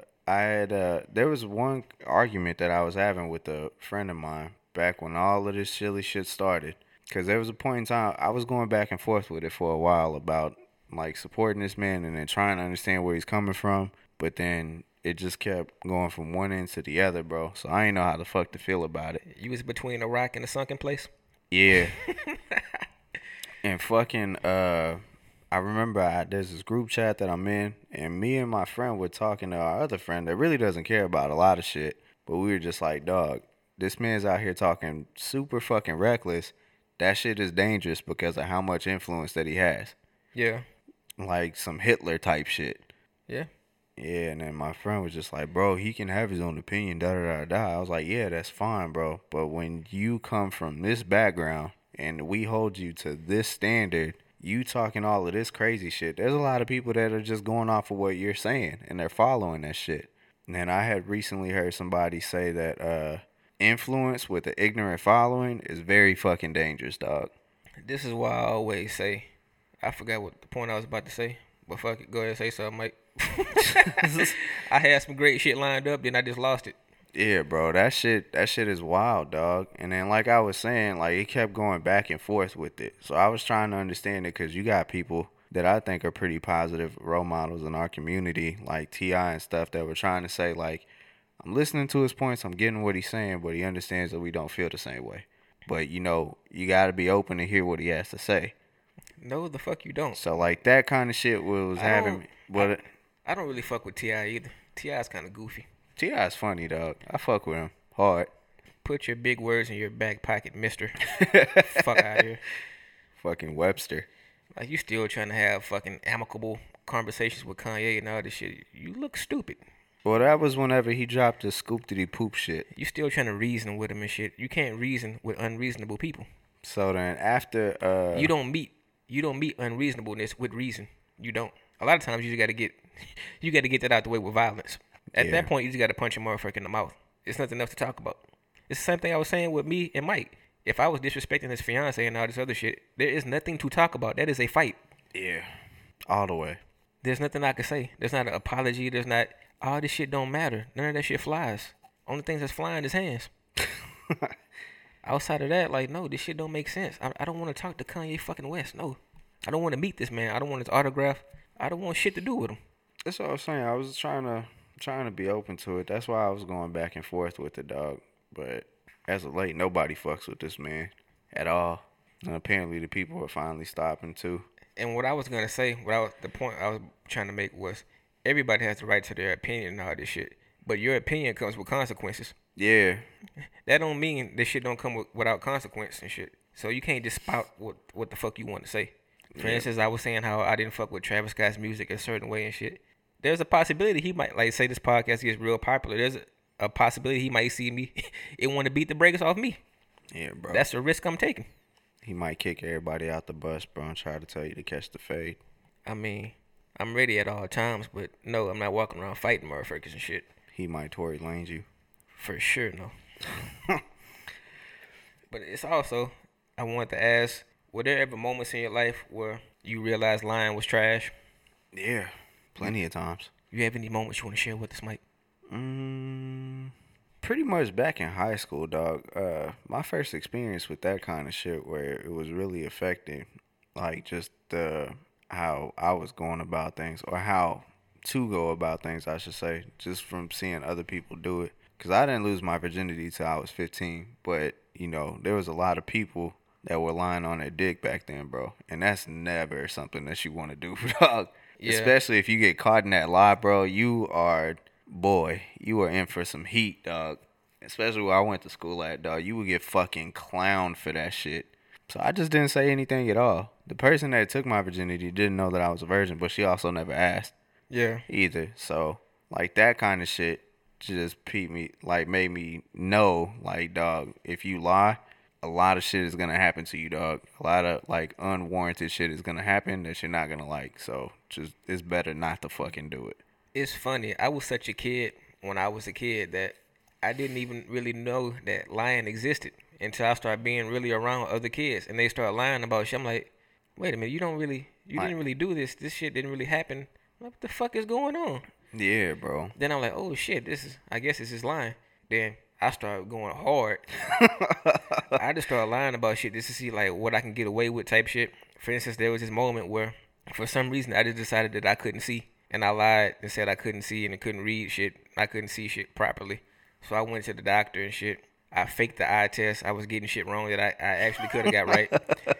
there was one argument that I was having with a friend of mine back when all of this silly shit started. Because there was a point in time, I was going back and forth with it for a while about, like, supporting this man and then trying to understand where he's coming from. But then it just kept going from one end to the other, bro. So I didn't know how the fuck to feel about it. You was between a rock and a sunken place? Yeah. And fucking, I remember there's this group chat that I'm in, and me and my friend were talking to our other friend that really doesn't care about a lot of shit. But we were just like, dog, this man's out here talking super fucking reckless. That shit is dangerous because of how much influence that he has. Yeah. Like some Hitler type shit. Yeah. Yeah, and then my friend was just like, bro, he can have his own opinion, da-da-da-da. I was like, yeah, that's fine, bro. But when you come from this background and we hold you to this standard, you talking all of this crazy shit, there's a lot of people that are just going off of what you're saying, and they're following that shit. And I had recently heard somebody say that influence with the ignorant following is very fucking dangerous, dog. This is why I always say, I forgot what the point I was about to say, but fuck it, go ahead and say something, Mike. I had some great shit lined up, then I just lost it. Yeah, bro, that shit is wild, dog. And then, like I was saying, like, it kept going back and forth with it. So I was trying to understand it because you got people that I think are pretty positive role models in our community, like T.I. and stuff, that were trying to say, like, I'm listening to his points, I'm getting what he's saying, but he understands that we don't feel the same way. But, you know, you got to be open to hear what he has to say. No, the fuck you don't. So, like, that kind of shit was having me. But I don't really fuck with T.I. either. T.I.'s kind of goofy. T.I.'s funny, dog. I fuck with him hard. Put your big words in your back pocket, mister. Fuck out here. Fucking Webster. Like, you still trying to have fucking amicable conversations with Kanye and all this shit. You look stupid. Well, that was whenever he dropped the scoop-diddy-poop shit. You still trying to reason with him and shit. You can't reason with unreasonable people. So then after... You don't meet unreasonableness with reason. You don't. A lot of times you just gotta get that out the way with violence. At that point, you just gotta punch a motherfucker in the mouth. It's nothing else to talk about. It's the same thing I was saying with me and Mike. If I was disrespecting his fiance and all this other shit, there is nothing to talk about. That is a fight. Yeah. All the way. There's nothing I can say. There's not an apology. There's not, all this shit don't matter. None of that shit flies. Only thing that's flying is hands. Outside of that, like, no, this shit don't make sense. I don't want to talk to Kanye fucking West. No. I don't want to meet this man. I don't want his autograph. I don't want shit to do with him. That's what I was saying. I was trying to be open to it. That's why I was going back and forth with the dog. But as of late, nobody fucks with this man at all. And apparently the people are finally stopping too. And what I was gonna say, the point I was trying to make was, everybody has the right to their opinion and all this shit. But your opinion comes with consequences. Yeah. That don't mean this shit don't come without consequence and shit. So you can't just spout what the fuck you want to say. For instance, I was saying how I didn't fuck with Travis Scott's music a certain way and shit. There's a possibility he might, like, say this podcast gets real popular. There's a possibility he might see me and want to beat the brakes off me. Yeah, bro. That's the risk I'm taking. He might kick everybody out the bus, bro, and try to tell you to catch the fade. I mean, I'm ready at all times, but no, I'm not walking around fighting motherfuckers and shit. He might Tory Lanez you. For sure, no. But it's also, I want to ask, were there ever moments in your life where you realized lying was trash? Yeah, plenty of times. You have any moments you want to share with us, Mike? Pretty much back in high school, dog. My first experience with that kind of shit where it was really affecting, like, just how I was going about things, or how to go about things, I should say, just from seeing other people do it. Because I didn't lose my virginity till I was 15, but, you know, there was a lot of people that were lying on their dick back then, bro. And that's never something that you want to do, dog. Yeah. Especially if you get caught in that lie, bro. You are in for some heat, dog. Especially where I went to school at, dog. You would get fucking clowned for that shit. So I just didn't say anything at all. The person that took my virginity didn't know that I was a virgin, but she also never asked. Yeah. Either. So, like, that kind of shit just made me know, like, dog, if you lie, a lot of shit is going to happen to you, dog. A lot of, like, unwarranted shit is going to happen that you're not going to like. So, just, it's better not to fucking do it. It's funny. I was such a kid when I was a kid that I didn't even really know that lying existed until I started being really around other kids. And they start lying about shit. I'm like, wait a minute, you didn't really do this. This shit didn't really happen. What the fuck is going on? Yeah, bro. Then I'm like, oh shit, I guess this is lying. Then I started going hard. I just started lying about shit just to see, like, what I can get away with type shit. For instance, there was this moment where, for some reason, I just decided that I couldn't see. And I lied and said I couldn't see and I couldn't read shit. I couldn't see shit properly. So I went to the doctor and shit. I faked the eye test. I was getting shit wrong that I actually could have got right.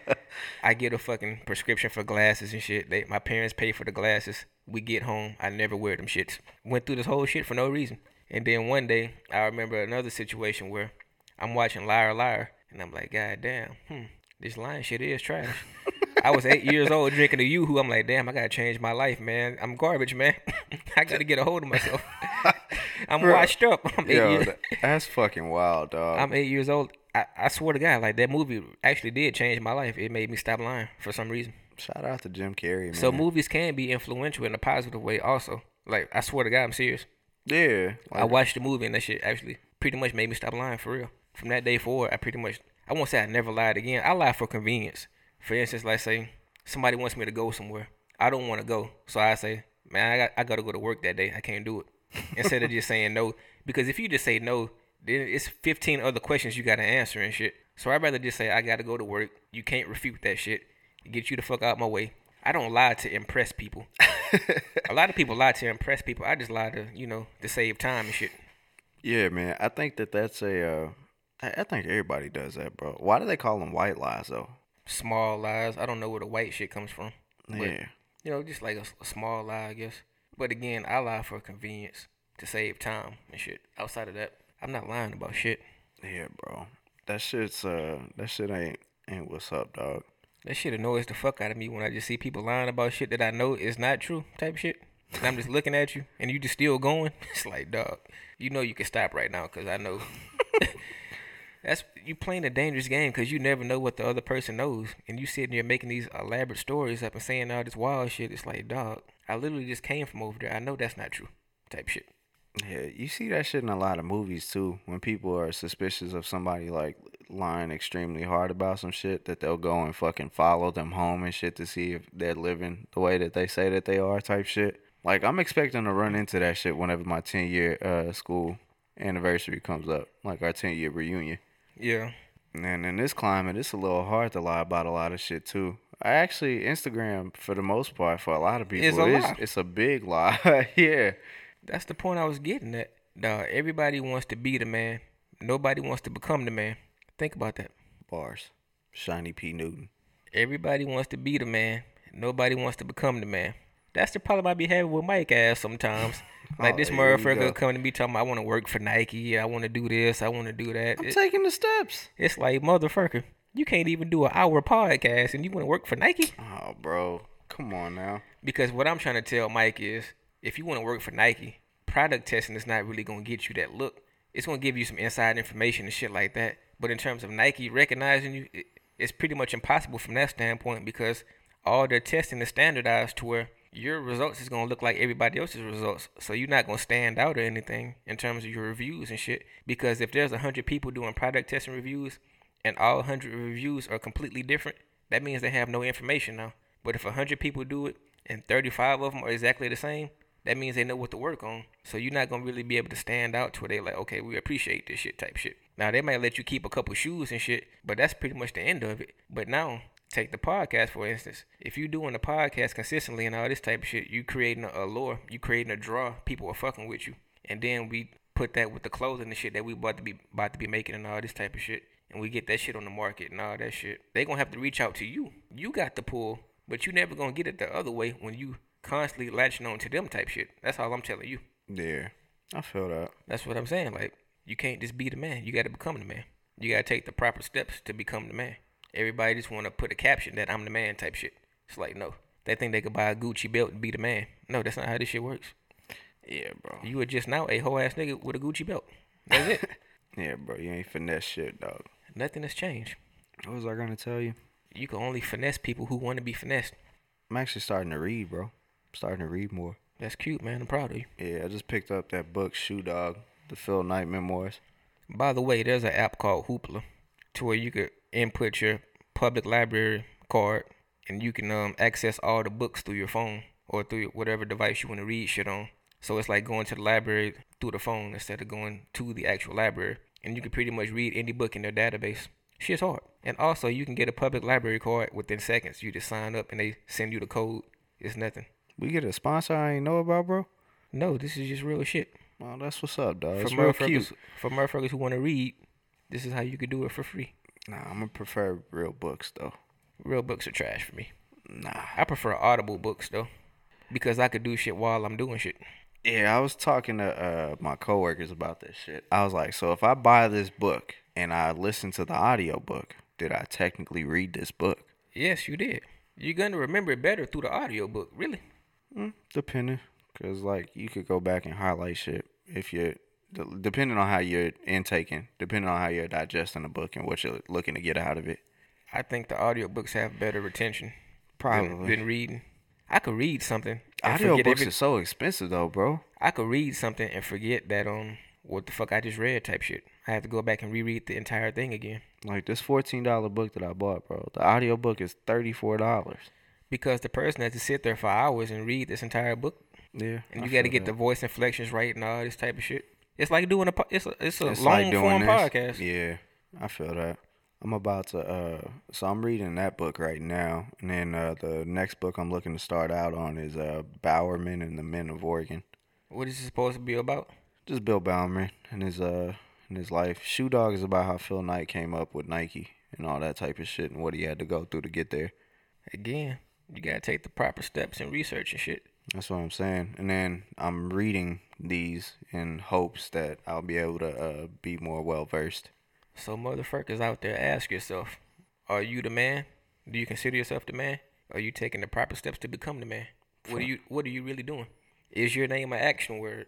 I get a fucking prescription for glasses and shit. My parents pay for the glasses. We get home, I never wear them shits. Went through this whole shit for no reason. And then one day, I remember another situation where I'm watching Liar Liar, and I'm like, God damn, this lying shit is trash. I was 8 years old drinking a Yoo-Hoo. I'm like, damn, I gotta change my life, man. I'm garbage, man. I gotta get a hold of myself. I'm washed up. I'm 8 years. That's fucking wild, dog. I'm 8 years old. I swear to God, like that movie actually did change my life. It made me stop lying for some reason. Shout out to Jim Carrey, man. So movies can be influential in a positive way also. Like, I swear to God, I'm serious. Yeah. I watched the movie and that shit actually pretty much made me stop lying for real. From that day forward, I won't say I never lied again. I lie for convenience. For instance, like say somebody wants me to go somewhere. I don't want to go. So I say, man, I got to go to work that day. I can't do it. Instead of just saying no. Because if you just say no, then it's 15 other questions you got to answer and shit. So I'd rather just say I got to go to work. You can't refute that shit. Get you the fuck out my way. I don't lie to impress people. A lot of people lie to impress people. I just lie to save time and shit. Yeah, man. I think that's I think everybody does that, bro. Why do they call them white lies, though? Small lies. I don't know where the white shit comes from. Yeah. But, just like a small lie, I guess. But again, I lie for convenience to save time and shit. Outside of that, I'm not lying about shit. Yeah, bro. That shit ain't what's up, dog. That shit annoys the fuck out of me when I just see people lying about shit that I know is not true type shit. And I'm just looking at you and you just still going. It's like, dog, you know you can stop right now because I know. You playing a dangerous game because you never know what the other person knows. And you sitting there making these elaborate stories up and saying all this wild shit. It's like, dog, I literally just came from over there. I know that's not true type shit. Yeah, you see that shit in a lot of movies too. When people are suspicious of somebody like lying extremely hard about some shit, that they'll go and fucking follow them home and shit to see if they're living the way that they say that they are type shit. Like, I'm expecting to run into that shit whenever my 10-year school anniversary comes up, like our 10-year reunion. Yeah. And in this climate, it's a little hard to lie about a lot of shit too. Instagram, for the most part, for a lot of people, it's a big lie. Yeah. That's the point I was getting at. Everybody wants to be the man. Nobody wants to become the man. Think about that. Bars. Shiny P. Newton. Everybody wants to be the man. Nobody wants to become the man. That's the problem I be having with Mike ass sometimes. Like this motherfucker coming to me talking about, I want to work for Nike. I want to do this. I want to do that. I'm taking the steps. It's like, motherfucker, you can't even do an hour podcast and you want to work for Nike? Oh, bro. Come on now. Because what I'm trying to tell Mike is, if you want to work for Nike, product testing is not really going to get you that look. It's going to give you some inside information and shit like that. But in terms of Nike recognizing you, it's pretty much impossible from that standpoint because all their testing is standardized to where your results is going to look like everybody else's results. So you're not going to stand out or anything in terms of your reviews and shit. Because if there's 100 people doing product testing reviews and all 100 reviews are completely different, that means they have no information now. But if 100 people do it and 35 of them are exactly the same, that means they know what to work on. So you're not going to really be able to stand out to where they're like, okay, we appreciate this shit type shit. Now, they might let you keep a couple shoes and shit, but that's pretty much the end of it. But now, take the podcast, for instance. If you're doing a podcast consistently and all this type of shit, you creating a lure, you creating a draw, people are fucking with you. And then we put that with the clothing and shit that we about to be making and all this type of shit. And we get that shit on the market and all that shit. They going to have to reach out to you. You got the pull, but you never going to get it the other way when you constantly latching on to them type shit. That's all I'm telling you. Yeah, I feel that. That's what I'm saying. Like, you can't just be the man. You got to become the man. You got to take the proper steps to become the man. Everybody just want to put a caption that I'm the man type shit. It's like, no. They think they could buy a Gucci belt and be the man. No, that's not how this shit works. Yeah, bro. You are just now a whole ass nigga with a Gucci belt. That's it. Yeah, bro. You ain't finesse shit, dog. Nothing has changed. What was I going to tell you? You can only finesse people who want to be finessed. I'm actually starting to read, bro. Starting to read more. That's cute, man. I'm proud of you. Yeah, I just picked up that book, Shoe Dog, the Phil Knight memoirs. By the way, there's an app called Hoopla to where you could input your public library card and you can access all the books through your phone or through whatever device you want to read shit on. So it's like going to the library through the phone instead of going to the actual library. And you can pretty much read any book in their database. Shit's hard. And also, you can get a public library card within seconds. You just sign up and they send you the code. It's nothing. We get a sponsor I ain't know about, bro? No, this is just real shit. Oh, that's what's up, dog. For motherfuckers who want to read, this is how you could do it for free. Nah, I'm going to prefer real books, though. Real books are trash for me. Nah. I prefer Audible books though, because I could do shit while I'm doing shit. Yeah, I was talking to my coworkers about this shit. I was like, so if I buy this book and I listen to the audio book, did I technically read this book? Yes, you did. You're gonna remember it better through the audio book, really. Depending, cause like you could go back and highlight shit if you, depending on how you're intaking, depending on how you're digesting the book and what you're looking to get out of it. I think the audiobooks have better retention Probably. than reading. I could read something and Audiobooks forget are so expensive though, bro. I could read something and forget that what the fuck I just read type shit. I have to go back and reread the entire thing again. Like this $14 book that I bought, bro. The audiobook is $34. Because the person has to sit there for hours and read this entire book. Yeah. And you got to get the voice inflections right and all this type of shit. It's like doing it's a It's long like form doing this. podcast. Yeah, I feel that. I'm about to so I'm reading that book right now, and then the next book I'm looking to start out on is Bowerman and the Men of Oregon. What is it supposed to be about? Just Bill Bowerman and his life. Shoe Dog is about how Phil Knight came up with Nike and all that type of shit and what he had to go through to get there. Again, you gotta take the proper steps and research and shit. That's what I'm saying. And then I'm reading these in hopes that I'll be able to be more well versed. So motherfuckers out there, ask yourself, are you the man? Do you consider yourself the man? Are you taking the proper steps to become the man? What are you really doing? Is your name an action word?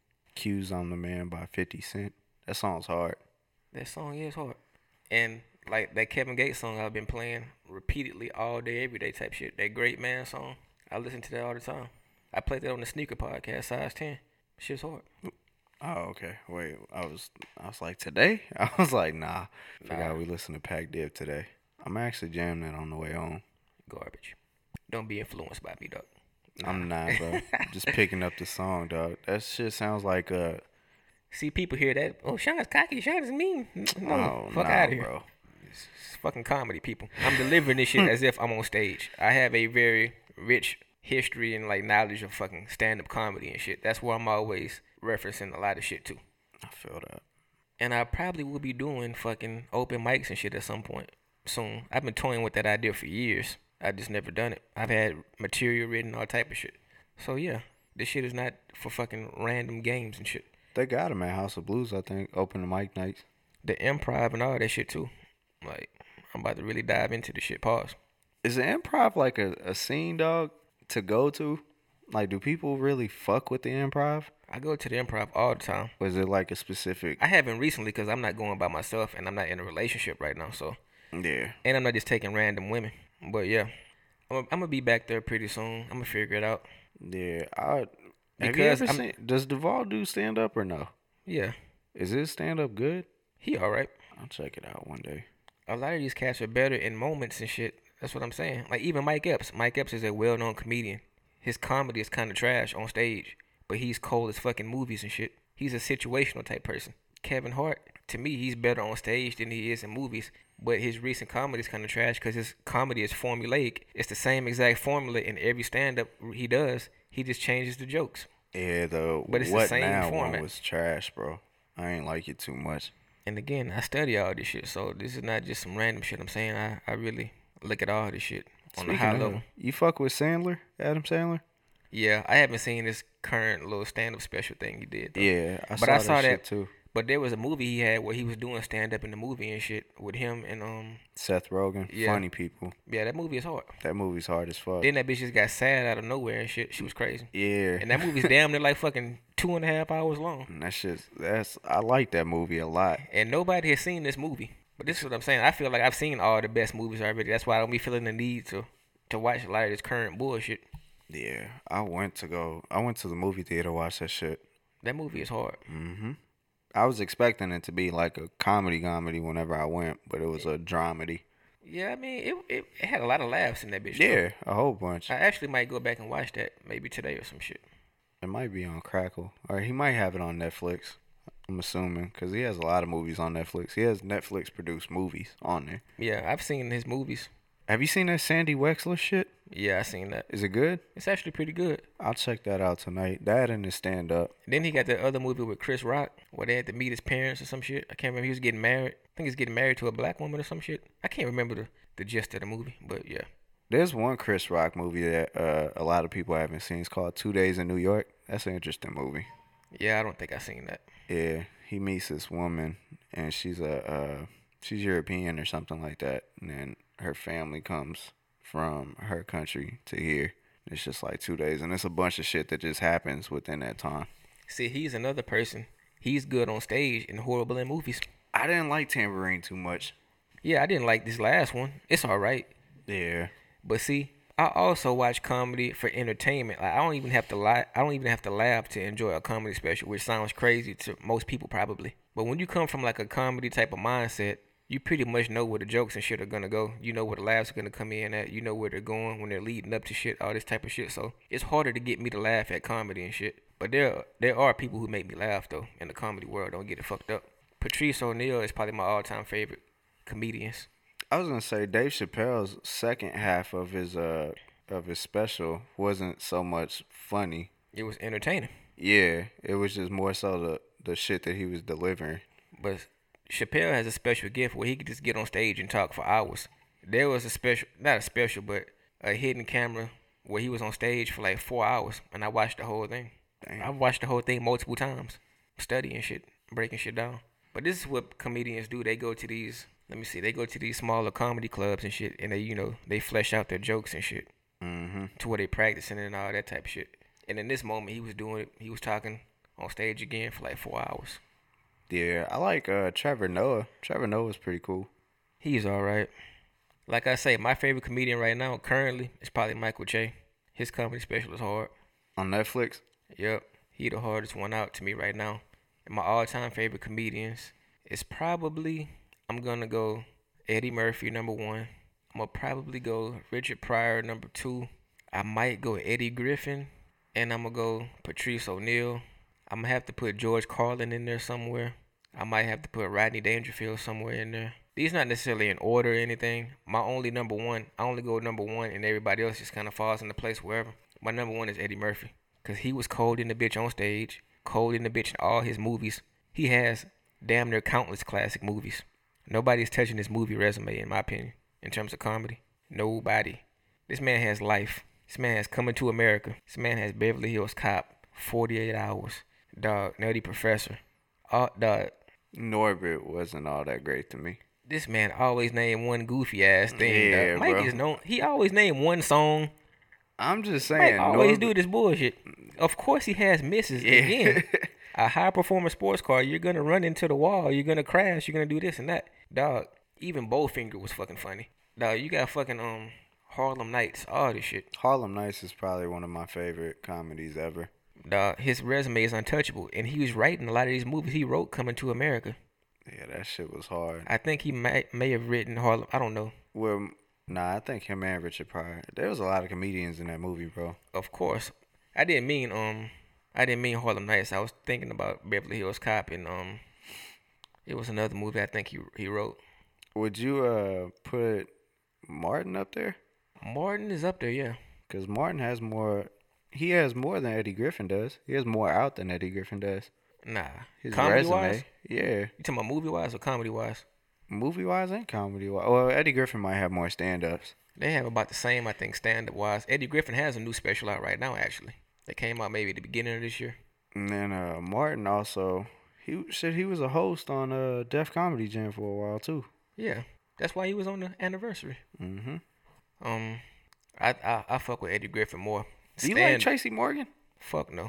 Q's I'm the Man by 50 Cent. That song's hard. That song is hard. And like that Kevin Gates song I've been playing repeatedly all day, every day type shit. That Great Man song. I listen to that all the time. I played that on the Sneaker Podcast, Size 10. Shit's hard. Oh, okay. Wait, I was like, today? I was like, nah. Forgot we listened to Pac Div today. I'm actually jamming that on the way home. Garbage. Don't be influenced by me, dog. Nah. I'm not, bro. Just picking up the song, dog. That shit sounds like See, people hear that. Oh, Sean's cocky. Sean's mean. No, fuck nah, out of here. bro. It's fucking comedy, people. I'm delivering this shit as if I'm on stage. I have a very rich history and like knowledge of fucking stand-up comedy and shit. That's where I'm always referencing a lot of shit too. I feel that. And I probably will be doing fucking open mics and shit at some point soon. I've been toying with that idea for years. I just never done it. I've had material written, all type of shit. So yeah, this shit is not for fucking random games and shit. They got him at House of Blues, I think. Open the mic nights. The improv and all that shit too. Like, I'm about to really dive into the shit. Pause. Is the improv like a scene, dog, to go to? Like, do people really fuck with the improv? I go to the improv all the time. Or is it like a specific... I haven't recently because I'm not going by myself and I'm not in a relationship right now, so... Yeah. And I'm not just taking random women. But yeah, I'm gonna be back there pretty soon. I'm gonna figure it out. Yeah, have you Because ever seen... Does Duvall do stand-up or no? Yeah. Is his stand-up good? He alright. I'll check it out one day. A lot of these cats are better in moments and shit. That's what I'm saying. Like, even Mike Epps. Mike Epps is a well-known comedian. His comedy is kind of trash on stage, but he's cold as fucking movies and shit. He's a situational type person. Kevin Hart, to me, he's better on stage than he is in movies, but his recent comedy is kind of trash because his comedy is formulaic. It's the same exact formula in every stand-up he does. He just changes the jokes. Yeah, but it's the What same Now format. one was trash, bro. I ain't like it too much. And again, I study all this shit, so this is not just some random shit I'm saying. I really look at all this shit on a high level. You fuck with Sandler, Adam Sandler? Yeah, I haven't seen this current little stand-up special thing he did, though. Yeah, I saw that shit too. But there was a movie he had where he was doing stand-up in the movie and shit with him and Seth Rogen, Yeah. Funny People. yeah, that movie is hard. That movie's hard as fuck. Then that bitch just got sad out of nowhere and shit. She was crazy. Yeah. And that movie's damn near like fucking 2.5 hours long. And I like that movie a lot. And nobody has seen this movie. But this is what I'm saying. I feel like I've seen all the best movies already. That's why I don't be feeling the need to watch a lot of this current bullshit. Yeah, I went to the movie theater to watch that shit. That movie is hard. I was expecting it to be like a comedy whenever I went, but it was a dramedy. Yeah, I mean, it had a lot of laughs in that bitch. though. Yeah, a whole bunch. I actually might go back and watch that maybe today or some shit. It might be on Crackle, or he might have it on Netflix. I'm assuming, because he has a lot of movies on Netflix. He has Netflix produced movies on there. Yeah, I've seen his movies. Have you seen that Sandy Wexler shit? Yeah, I seen that. Is it good? It's actually pretty good. I'll check that out tonight. That and his stand up. Then he got that other movie with Chris Rock where they had to meet his parents or some shit. I can't remember. He was getting married. I think he's getting married to a black woman or some shit. I can't remember the gist of the movie, but yeah. There's one Chris Rock movie that a lot of people haven't seen. It's called 2 Days in New York. That's an interesting movie. Yeah, I don't think I've seen that. Yeah, he meets this woman, and she's she's European or something like that, and then her family comes from her country to here. It's just like 2 days, and it's a bunch of shit that just happens within that time. See, he's another person. He's good on stage and horrible in movies. I didn't like Tambourine too much. Yeah, I didn't like this last one. It's all right. Yeah. But see, I also watch comedy for entertainment. Like I don't even have to lie. I don't even have to laugh to enjoy a comedy special, which sounds crazy to most people probably. But when you come from like a comedy type of mindset, you pretty much know where the jokes and shit are gonna go. You know where the laughs are gonna come in at. You know where they're going when they're leading up to shit, all this type of shit. So it's harder to get me to laugh at comedy and shit. But there are people who make me laugh though in the comedy world. Don't get it fucked up. Patrice O'Neal is probably my all-time favorite comedians. I was gonna say Dave Chappelle's second half of his special wasn't so much funny. It was entertaining. Yeah, it was just more so the shit that he was delivering. But Chappelle has a special gift where he could just get on stage and talk for hours. There was a special, not a special, but a hidden camera where he was on stage for like 4 hours, and I watched the whole thing. Damn. I've watched the whole thing multiple times, studying shit, breaking shit down. But this is what comedians do. They go to these, they go to these smaller comedy clubs and shit, and they flesh out their jokes and shit. Mm-hmm. To where they practicing and all that type of shit. And in this moment, he was doing it. He was talking on stage again for like 4 hours. Yeah, I like Trevor Noah. Trevor Noah's pretty cool. He's all right. Like I say, my favorite comedian right now currently is probably Michael Che. His comedy special is hard. On Netflix? Yep. He the hardest one out to me right now. And my all-time favorite comedians is probably, I'm going to go Eddie Murphy, number 1. I'm going to probably go Richard Pryor, number 2. I might go Eddie Griffin. And I'm going to go Patrice O'Neal. I'm going to have to put George Carlin in there somewhere. I might have to put Rodney Dangerfield somewhere in there. These not necessarily in order or anything. My only number 1, I only go number 1 and everybody else just kind of falls into place wherever. My number 1 is Eddie Murphy. Because he was cold in the bitch on stage. Cold in the bitch in all his movies. He has damn near countless classic movies. Nobody's touching his movie resume in my opinion. In terms of comedy. Nobody. This man has life. This man has Coming to America. This man has Beverly Hills Cop. 48 Hours. Dog, Nutty Professor. Dog. Norbit wasn't all that great to me. This man always named one goofy ass thing. Yeah, dog. Mike bro. is known. He always named one song. I'm just saying. Mike always Norbit, do this bullshit. Of course he has misses. Yeah. Again, a high performance sports car, you're gonna run into the wall. You're gonna crash. You're gonna do this and that. Dog. Even Bowfinger was fucking funny. Dog, you got fucking Harlem Nights. All this shit. Harlem Nights is probably one of my favorite comedies ever. Dog, his resume is untouchable, and he was writing a lot of these movies he wrote Coming to America. Yeah, that shit was hard. I think he may have written Harlem. I don't know. Well, nah, I think him and Richard Pryor. There was a lot of comedians in that movie, bro. Of course, I didn't mean Harlem Nights. I was thinking about Beverly Hills Cop, and it was another movie I think he wrote. Would you put Martin up there? Martin is up there, yeah. Because Martin has more. He has more than Eddie Griffin does. He has more out than Eddie Griffin does. Nah, His comedy resume, wise. yeah. You talking about movie wise or comedy wise? Movie wise and comedy wise. Well, Eddie Griffin might have more stand ups. They have about the same, I think, stand up wise. Eddie Griffin has a new special out right now, actually. That came out maybe at the beginning of this year. And then Martin also, he said he was a host on Def Comedy Jam for a while too. Yeah, that's why he was on the anniversary. Mm-hmm. I fuck with Eddie Griffin more. Do you like Tracy Morgan? Fuck no.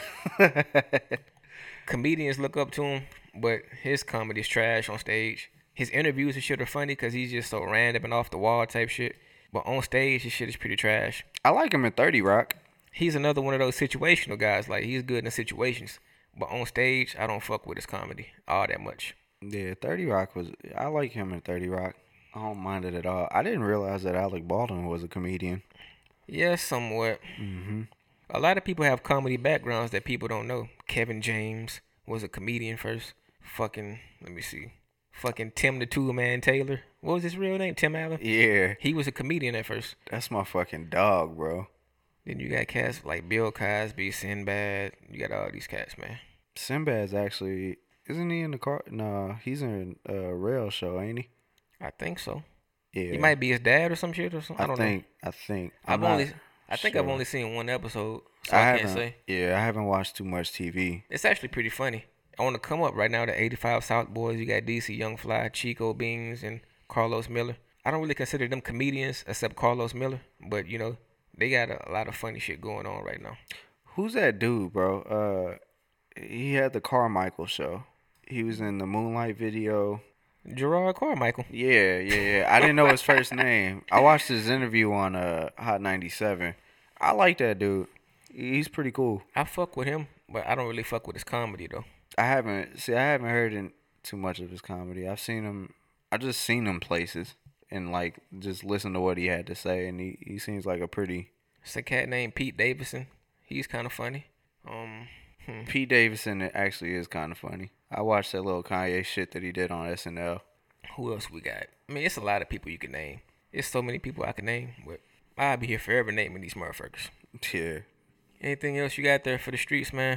Comedians look up to him, but his comedy's trash on stage. His interviews and shit are funny because he's just so random and off the wall type shit. But on stage, his shit is pretty trash. I like him in 30 Rock. He's another one of those situational guys. Like, he's good in the situations. But on stage, I don't fuck with his comedy all that much. Yeah, 30 Rock was. I like him in 30 Rock. I don't mind it at all. I didn't realize that Alec Baldwin was a comedian. Yeah, somewhat. Mm-hmm. A lot of people have comedy backgrounds that people don't know. Kevin James was a comedian first. Fucking Tim the Tool Man Taylor What was his real name? Tim Allen? Yeah. He was a comedian at first. That's my fucking dog, bro. Then you got cats like Bill Cosby, Sinbad. You got all these cats, man. Sinbad's actually, isn't he in the car? No, he's in a rail show, ain't he? I think so. Yeah. He might be his dad or some shit or something. I don't know. I think. I think I've only seen one episode, so I can't say. Yeah, I haven't watched too much TV. It's actually pretty funny. I want to come up right now to 85 South Boys. You got DC Young Fly, Chico Beans, and Carlos Miller. I don't really consider them comedians except Carlos Miller, but you know, they got a lot of funny shit going on right now. Who's that dude, bro? He had the Carmichael show. He was in the Moonlight video. Gerard Carmichael. Yeah. I didn't know his first name. I watched his interview on Hot 97. I like that dude. He's pretty cool. I fuck with him, but I don't really fuck with his comedy though. I haven't heard too much of his comedy. I just seen him places and like just listen to what he had to say, and he seems like a pretty. It's a cat named Pete Davidson. He's kind of funny. Pete Davidson actually is kind of funny. I watched that little Kanye shit that he did on SNL. Who else we got? I mean, it's a lot of people you can name. It's so many people I can name, but I'll be here forever naming these motherfuckers. Yeah. Anything else you got there for the streets, man?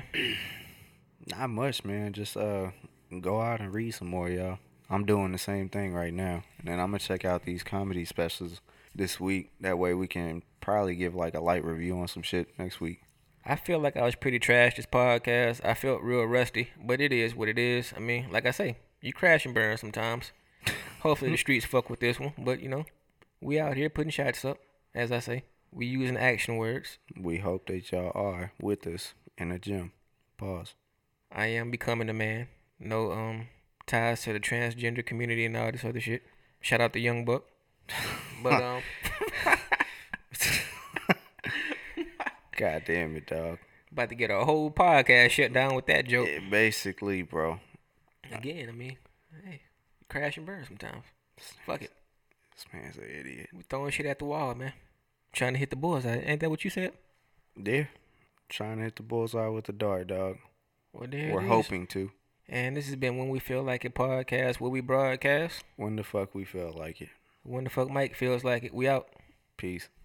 Not much, man. Just go out and read some more, y'all. I'm doing the same thing right now. And then I'm going to check out these comedy specials this week. That way we can probably give like a light review on some shit next week. I feel like I was pretty trash this podcast. I felt real rusty, but it is what it is. I mean, like I say, you crash and burn sometimes. Hopefully the streets fuck with this one. But, you know, we out here putting shots up, as I say. We using action words. We hope that y'all are with us in the gym. Pause. I am becoming a man. No ties to the transgender community and all this other shit. Shout out to Young Buck. But God damn it, dog. About to get a whole podcast shut down with that joke. Yeah, basically, bro. Again, I mean, hey, you crash and burn sometimes. Fuck it. This man's an idiot. We throwing shit at the wall, man. Trying to hit the bullseye. Ain't that what you said? Yeah. Trying to hit the bullseye with the dart, dog. Well, there We're hoping to. And this has been When We Feel Like It podcast, where we broadcast. When the fuck we feel like it. When the fuck Mike feels like it. We out. Peace.